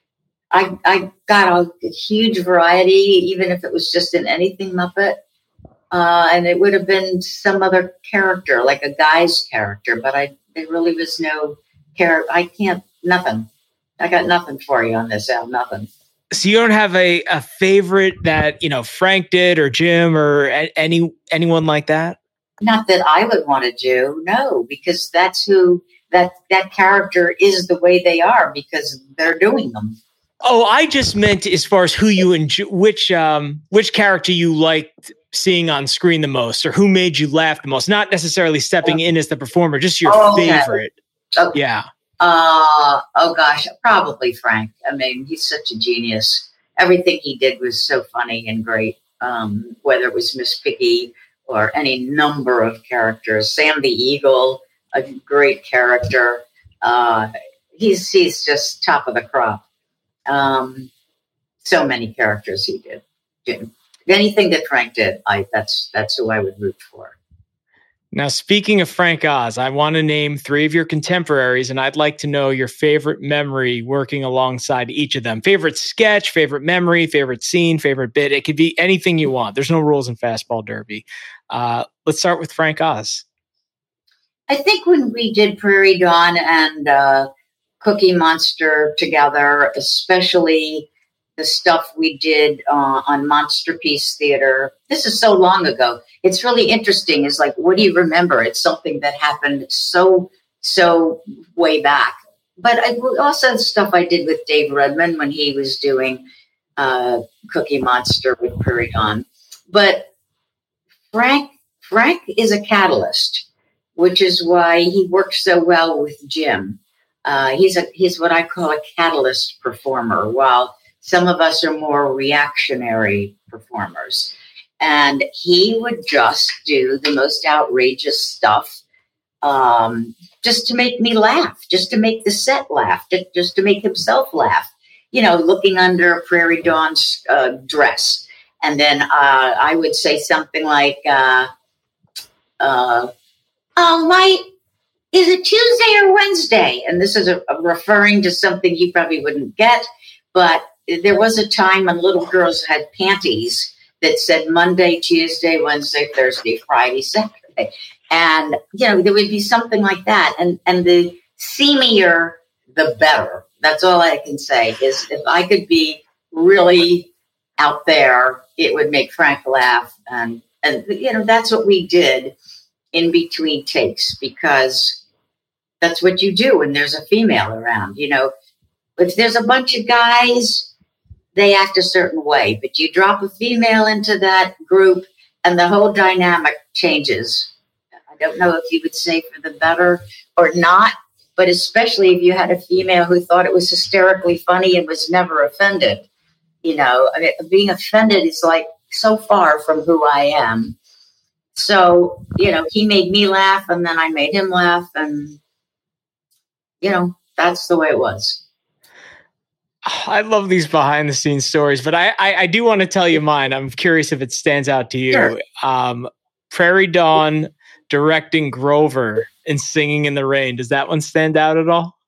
got a huge variety, even if it was just in anything Muppet. And it would have been some other character, like a guy's character, but there really was no character. Nothing. I got nothing for you on this, Al, nothing.
So you don't have a favorite that, Frank did or Jim or anyone like that?
Not that I would want to do, no, because that's who that character is the way they are because they're doing them.
Oh, I just meant as far as who you enjoy, which character you liked seeing on screen the most, or who made you laugh the most. Not necessarily stepping in as the performer, just your favorite.
Okay.
Yeah.
Oh gosh, probably Frank. I mean, he's such a genius. Everything he did was so funny and great. Whether it was Miss Piggy or any number of characters, Sam the Eagle, a great character. He's just top of the crop. So many characters he did. Anything that Frank did, that's who I would root for.
Now, speaking of Frank Oz, I want to name 3 of your contemporaries, and I'd like to know your favorite memory working alongside each of them. Favorite sketch, favorite memory, favorite scene, favorite bit. It could be anything you want. There's no rules in Fastball Derby. Let's start with Frank Oz.
I think when we did Prairie Dawn and Cookie Monster together, especially the stuff we did on Monsterpiece Theater. This is so long ago. It's really interesting. It's like, what do you remember? It's something that happened so way back. But also stuff I did with Dave Redman when he was doing Cookie Monster with Prairie Dawn. But Frank is a catalyst, which is why he works so well with Jim. He's what I call a catalyst performer, while some of us are more reactionary performers. And he would just do the most outrageous stuff just to make me laugh, just to make the set laugh, just to make himself laugh. You know, looking under a Prairie Dawn's dress. And then I would say something like, oh, is it Tuesday or Wednesday? And this is referring to something you probably wouldn't get. But there was a time when little girls had panties that said Monday, Tuesday, Wednesday, Thursday, Friday, Saturday. And, you know, there would be something like that. And the seamier, the better. That's all I can say is if I could be really out there, it would make Frank laugh. And you know, that's what we did in between takes, because that's what you do when there's a female around. You know, if there's a bunch of guys, they act a certain way, but you drop a female into that group and the whole dynamic changes. I don't know if you would say for the better or not, but especially if you had a female who thought it was hysterically funny and was never offended. You know, I mean, being offended is like so far from who I am. So, you know, he made me laugh and then I made him laugh. And, you know, that's the way it was.
I love these behind the scenes stories, but I do want to tell you mine. I'm curious if it stands out to you. Sure. Prairie Dawn directing Grover in Singing in the Rain. Does that one stand out at all?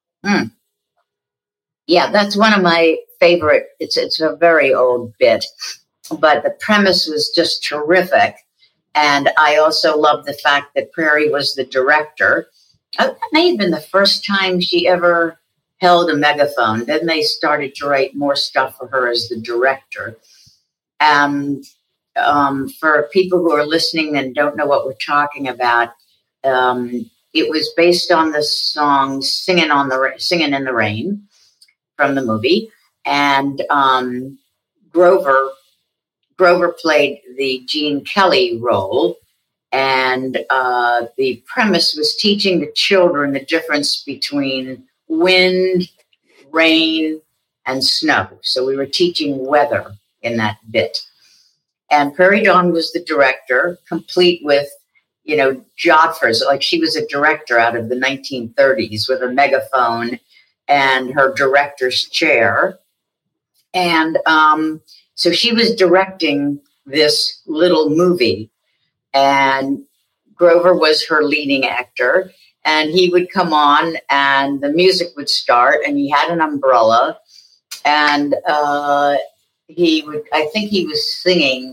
Yeah, that's one of my favorite. It's a very old bit, but the premise was just terrific. And I also love the fact that Prairie was the director. That may have been the first time she ever held a megaphone. Then they started to write more stuff for her as the director. And for people who are listening and don't know what we're talking about, it was based on the song Singing in the Rain from the movie. And Grover played the Gene Kelly role. And the premise was teaching the children the difference between wind, rain, and snow. So we were teaching weather in that bit. And Prairie Dawn was the director, complete with, you know, Jodhpurs. Like she was a director out of the 1930s with a megaphone and her director's chair. And so she was directing this little movie. And Grover was her leading actor. And he would come on and the music would start and he had an umbrella and I think he was singing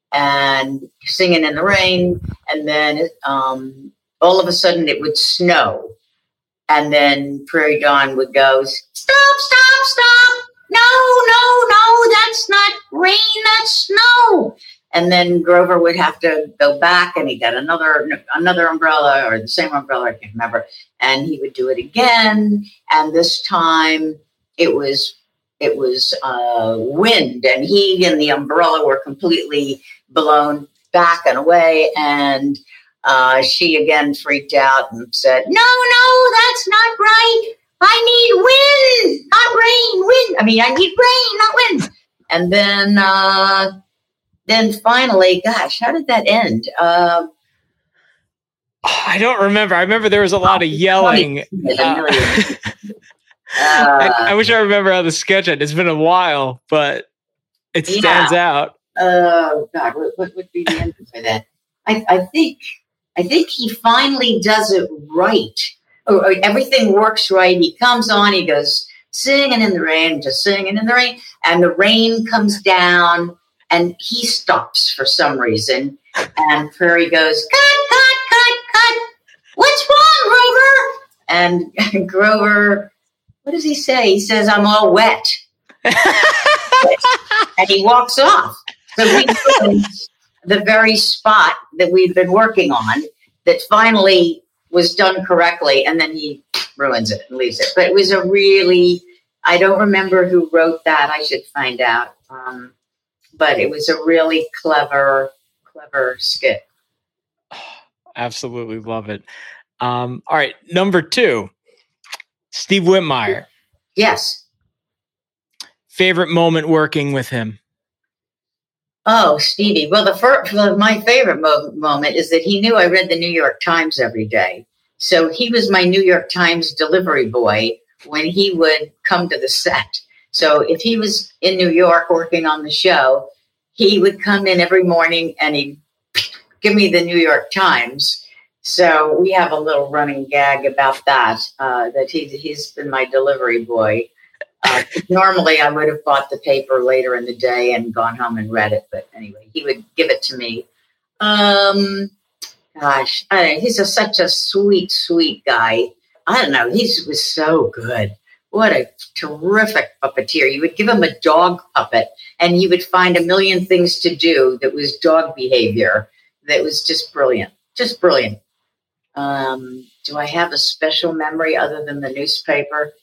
in the rain. And then all of a sudden it would snow. And then Prairie Dawn would go, stop, stop, stop. No, that's not rain, that's snow. And then Grover would have to go back and he got another umbrella or the same umbrella, I can't remember. And he would do it again. And this time it was wind and he and the umbrella were completely blown back and away. And she again freaked out and said, no, that's not right. I need wind, not rain, wind. I mean, I need rain, not wind. And then finally, gosh, how did that end?
I don't remember. I remember there was a lot of yelling. I wish I remember how the sketch ended. It's been a while, but it stands out.
Oh God, what would be the end for that? I think he finally does it right. Or everything works right. He comes on. He goes singing in the rain, just singing in the rain, and the rain comes down. And he stops for some reason. And Prairie goes, cut. What's wrong, Grover? And Grover, what does he say? He says, I'm all wet. And he walks off. So we ruined the very spot that we've been working on that finally was done correctly. And then he ruins it and leaves it. But it was I don't remember who wrote that. I should find out. But it was a really clever skit.
Absolutely love it. All right, number 2, Steve Whitmire.
Yes.
favorite moment working with him?
Oh, Stevie. Well, my favorite moment is that he knew I read the New York Times every day. So he was my New York Times delivery boy when he would come to the set. So if he was in New York working on the show, he would come in every morning and he'd give me the New York Times. So we have a little running gag about that, that he's been my delivery boy. Normally, I would have bought the paper later in the day and gone home and read it. But anyway, he would give it to me. He's such a sweet, sweet guy. I don't know. He was so good. What a terrific puppeteer. You would give him a dog puppet and you would find a million things to do that was dog behavior. That was just brilliant. Just brilliant. Do I have a special memory other than the newspaper?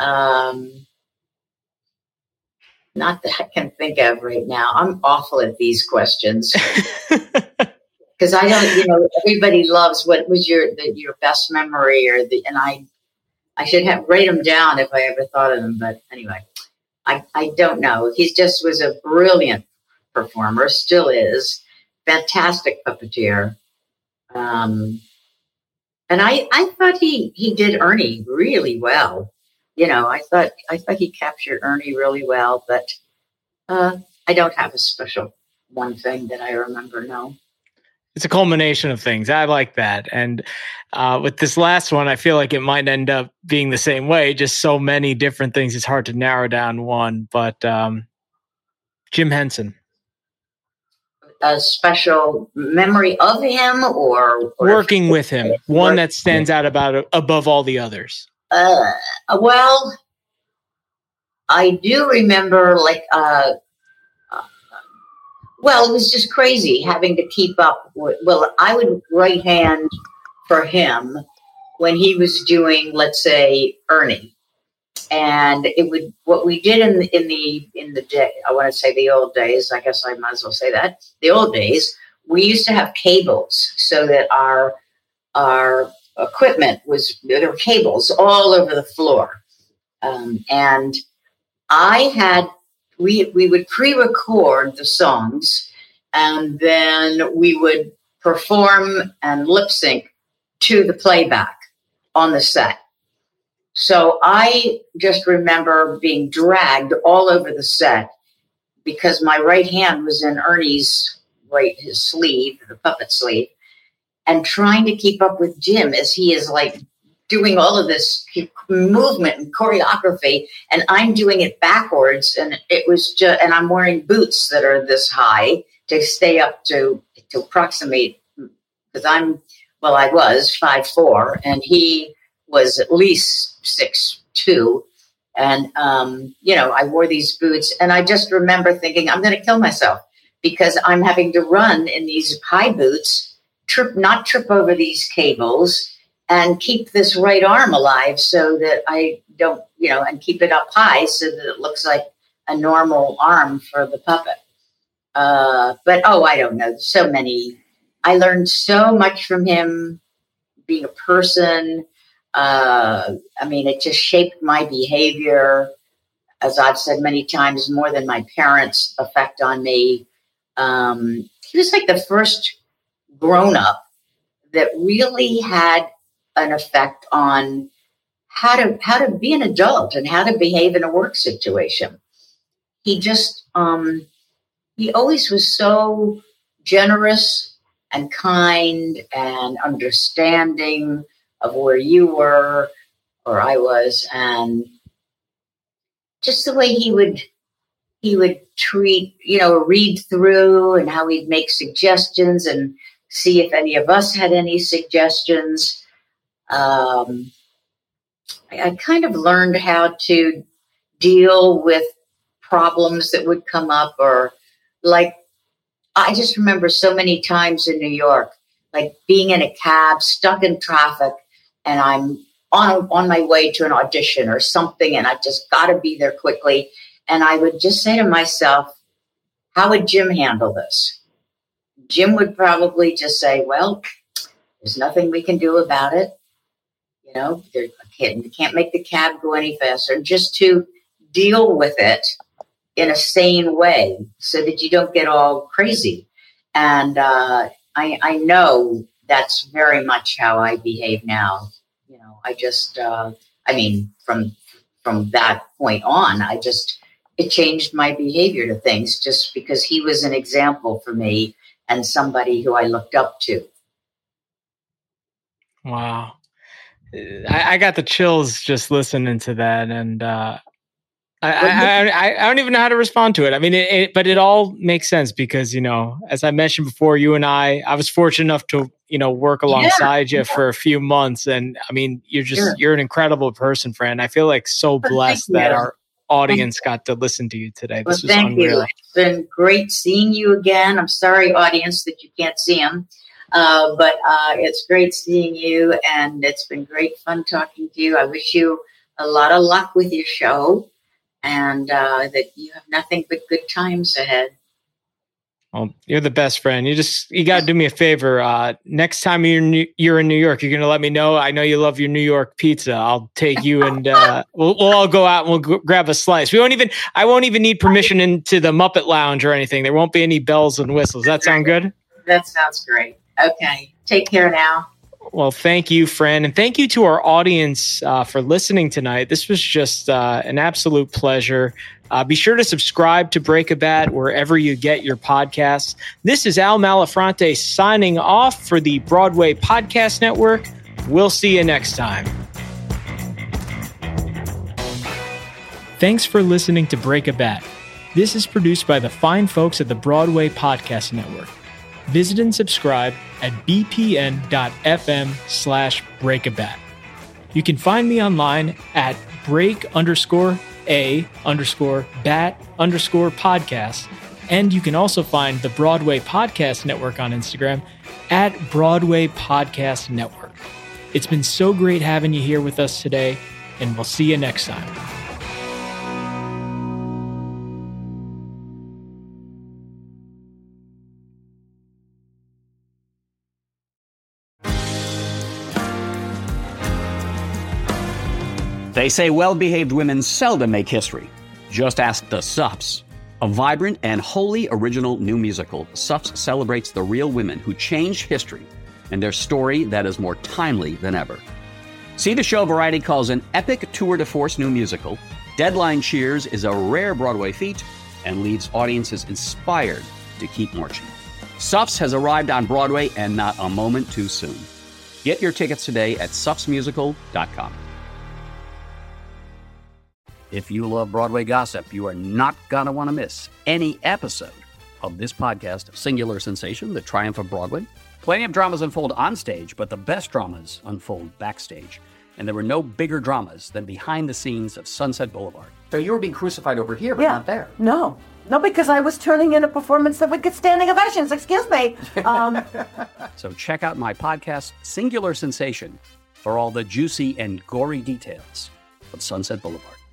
Not that I can think of right now. I'm awful at these questions because I don't. Everybody loves what was your best memory and I should write them down if I ever thought of them. But anyway, I don't know. He just was a brilliant performer, still is, fantastic puppeteer. And I thought he did Ernie really well. I thought he captured Ernie really well, but I don't have a special one thing that I remember. No.
It's a culmination of things. I like that. And with this last one, I feel like it might end up being the same way. Just so many different things. It's hard to narrow down one. But Jim Henson.
A special memory of him or
working with him. One that stands out above all the others.
Well, I do remember it was just crazy having to keep up with, I would right hand for him when he was doing, let's say, Ernie. And what we did in the day, I want to say the old days, I guess I might as well say that, the old days, we used to have cables so that our equipment there were cables all over the floor. And we would pre-record the songs and then we would perform and lip sync to the playback on the set. So I just remember being dragged all over the set because my right hand was in Ernie's his sleeve, the puppet sleeve, and trying to keep up with Jim as he is like doing all of this movement and choreography, and I'm doing it backwards, and it was just, and I'm wearing boots that are this high to stay up to approximate, because I was 5'4", and he was at least 6'2", and I wore these boots, and I just remember thinking, I'm going to kill myself because I'm having to run in these high boots, not trip over these cables, and keep this right arm alive so that I don't, and keep it up high so that it looks like a normal arm for the puppet. But I don't know. So many. I learned so much from him, being a person. It just shaped my behavior, as I've said many times, more than my parents' effect on me. He was like the first grown-up that really had an effect on how to be an adult and how to behave in a work situation. He just, he always was so generous and kind and understanding of where you were or I was, and just the way he would treat, read through and how he'd make suggestions and see if any of us had any suggestions. I kind of learned how to deal with problems that would come up, or like, I just remember so many times in New York, like being in a cab, stuck in traffic, and I'm on my way to an audition or something, and I just got to be there quickly. And I would just say to myself, how would Jim handle this? Jim would probably just say, well, there's nothing we can do about it. You can't make the cab go any faster. Just to deal with it in a sane way so that you don't get all crazy. And I know that's very much how I behave now. You know, I just, from that point on, it changed my behavior to things just because he was an example for me and somebody who I looked up to.
Wow. I got the chills just listening to that. And I don't even know how to respond to it. I mean, but it all makes sense because, you know, as I mentioned before, you and I was fortunate enough to, you know, work alongside you for a few months. And I mean, you're an incredible person, Fran. I feel like so blessed that our audience got to listen to you today. This was unreal.
It's been great seeing you again. I'm sorry, audience, that you can't see him. But it's great seeing you, and it's been great fun talking to you. I wish you a lot of luck with your show, and that you have nothing but good times ahead.
Well, you're the best, friend. You got to do me a favor. Next time you're in New York, you're going to let me know. I know you love your New York pizza. I'll take you and we'll all go out and we'll grab a slice. I won't even need permission into the Muppet Lounge or anything. There won't be any bells and whistles. That sound good?
That sounds great. Okay. Take care now.
Well, thank you, Fran. And thank you to our audience for listening tonight. This was just an absolute pleasure. Be sure to subscribe to Break a Bat wherever you get your podcasts. This is Al Malafronte signing off for the Broadway Podcast Network. We'll see you next time. Thanks for listening to Break a Bat. This is produced by the fine folks at the Broadway Podcast Network. Visit and subscribe at bpn.fm/breakabat. You can find me online at break_a_bat_podcast. And you can also find the Broadway Podcast Network on Instagram at Broadway Podcast Network. It's been so great having you here with us today, and we'll see you next time.
They say well-behaved women seldom make history. Just ask the Suffs. A vibrant and wholly original new musical, Suffs celebrates the real women who changed history and their story that is more timely than ever. See the show Variety calls an epic tour de force new musical. Deadline cheers is a rare Broadway feat and leaves audiences inspired to keep marching. Suffs has arrived on Broadway and not a moment too soon. Get your tickets today at suffsmusical.com. If you love Broadway gossip, you are not going to want to miss any episode of this podcast, Singular Sensation, The Triumph of Broadway. Plenty of dramas unfold on stage, but the best dramas unfold backstage. And there were no bigger dramas than behind the scenes of Sunset Boulevard. So you were being crucified over here, but not there.
No, because I was turning in a performance that would get standing ovations. Excuse me.
So check out my podcast, Singular Sensation, for all the juicy and gory details of Sunset Boulevard.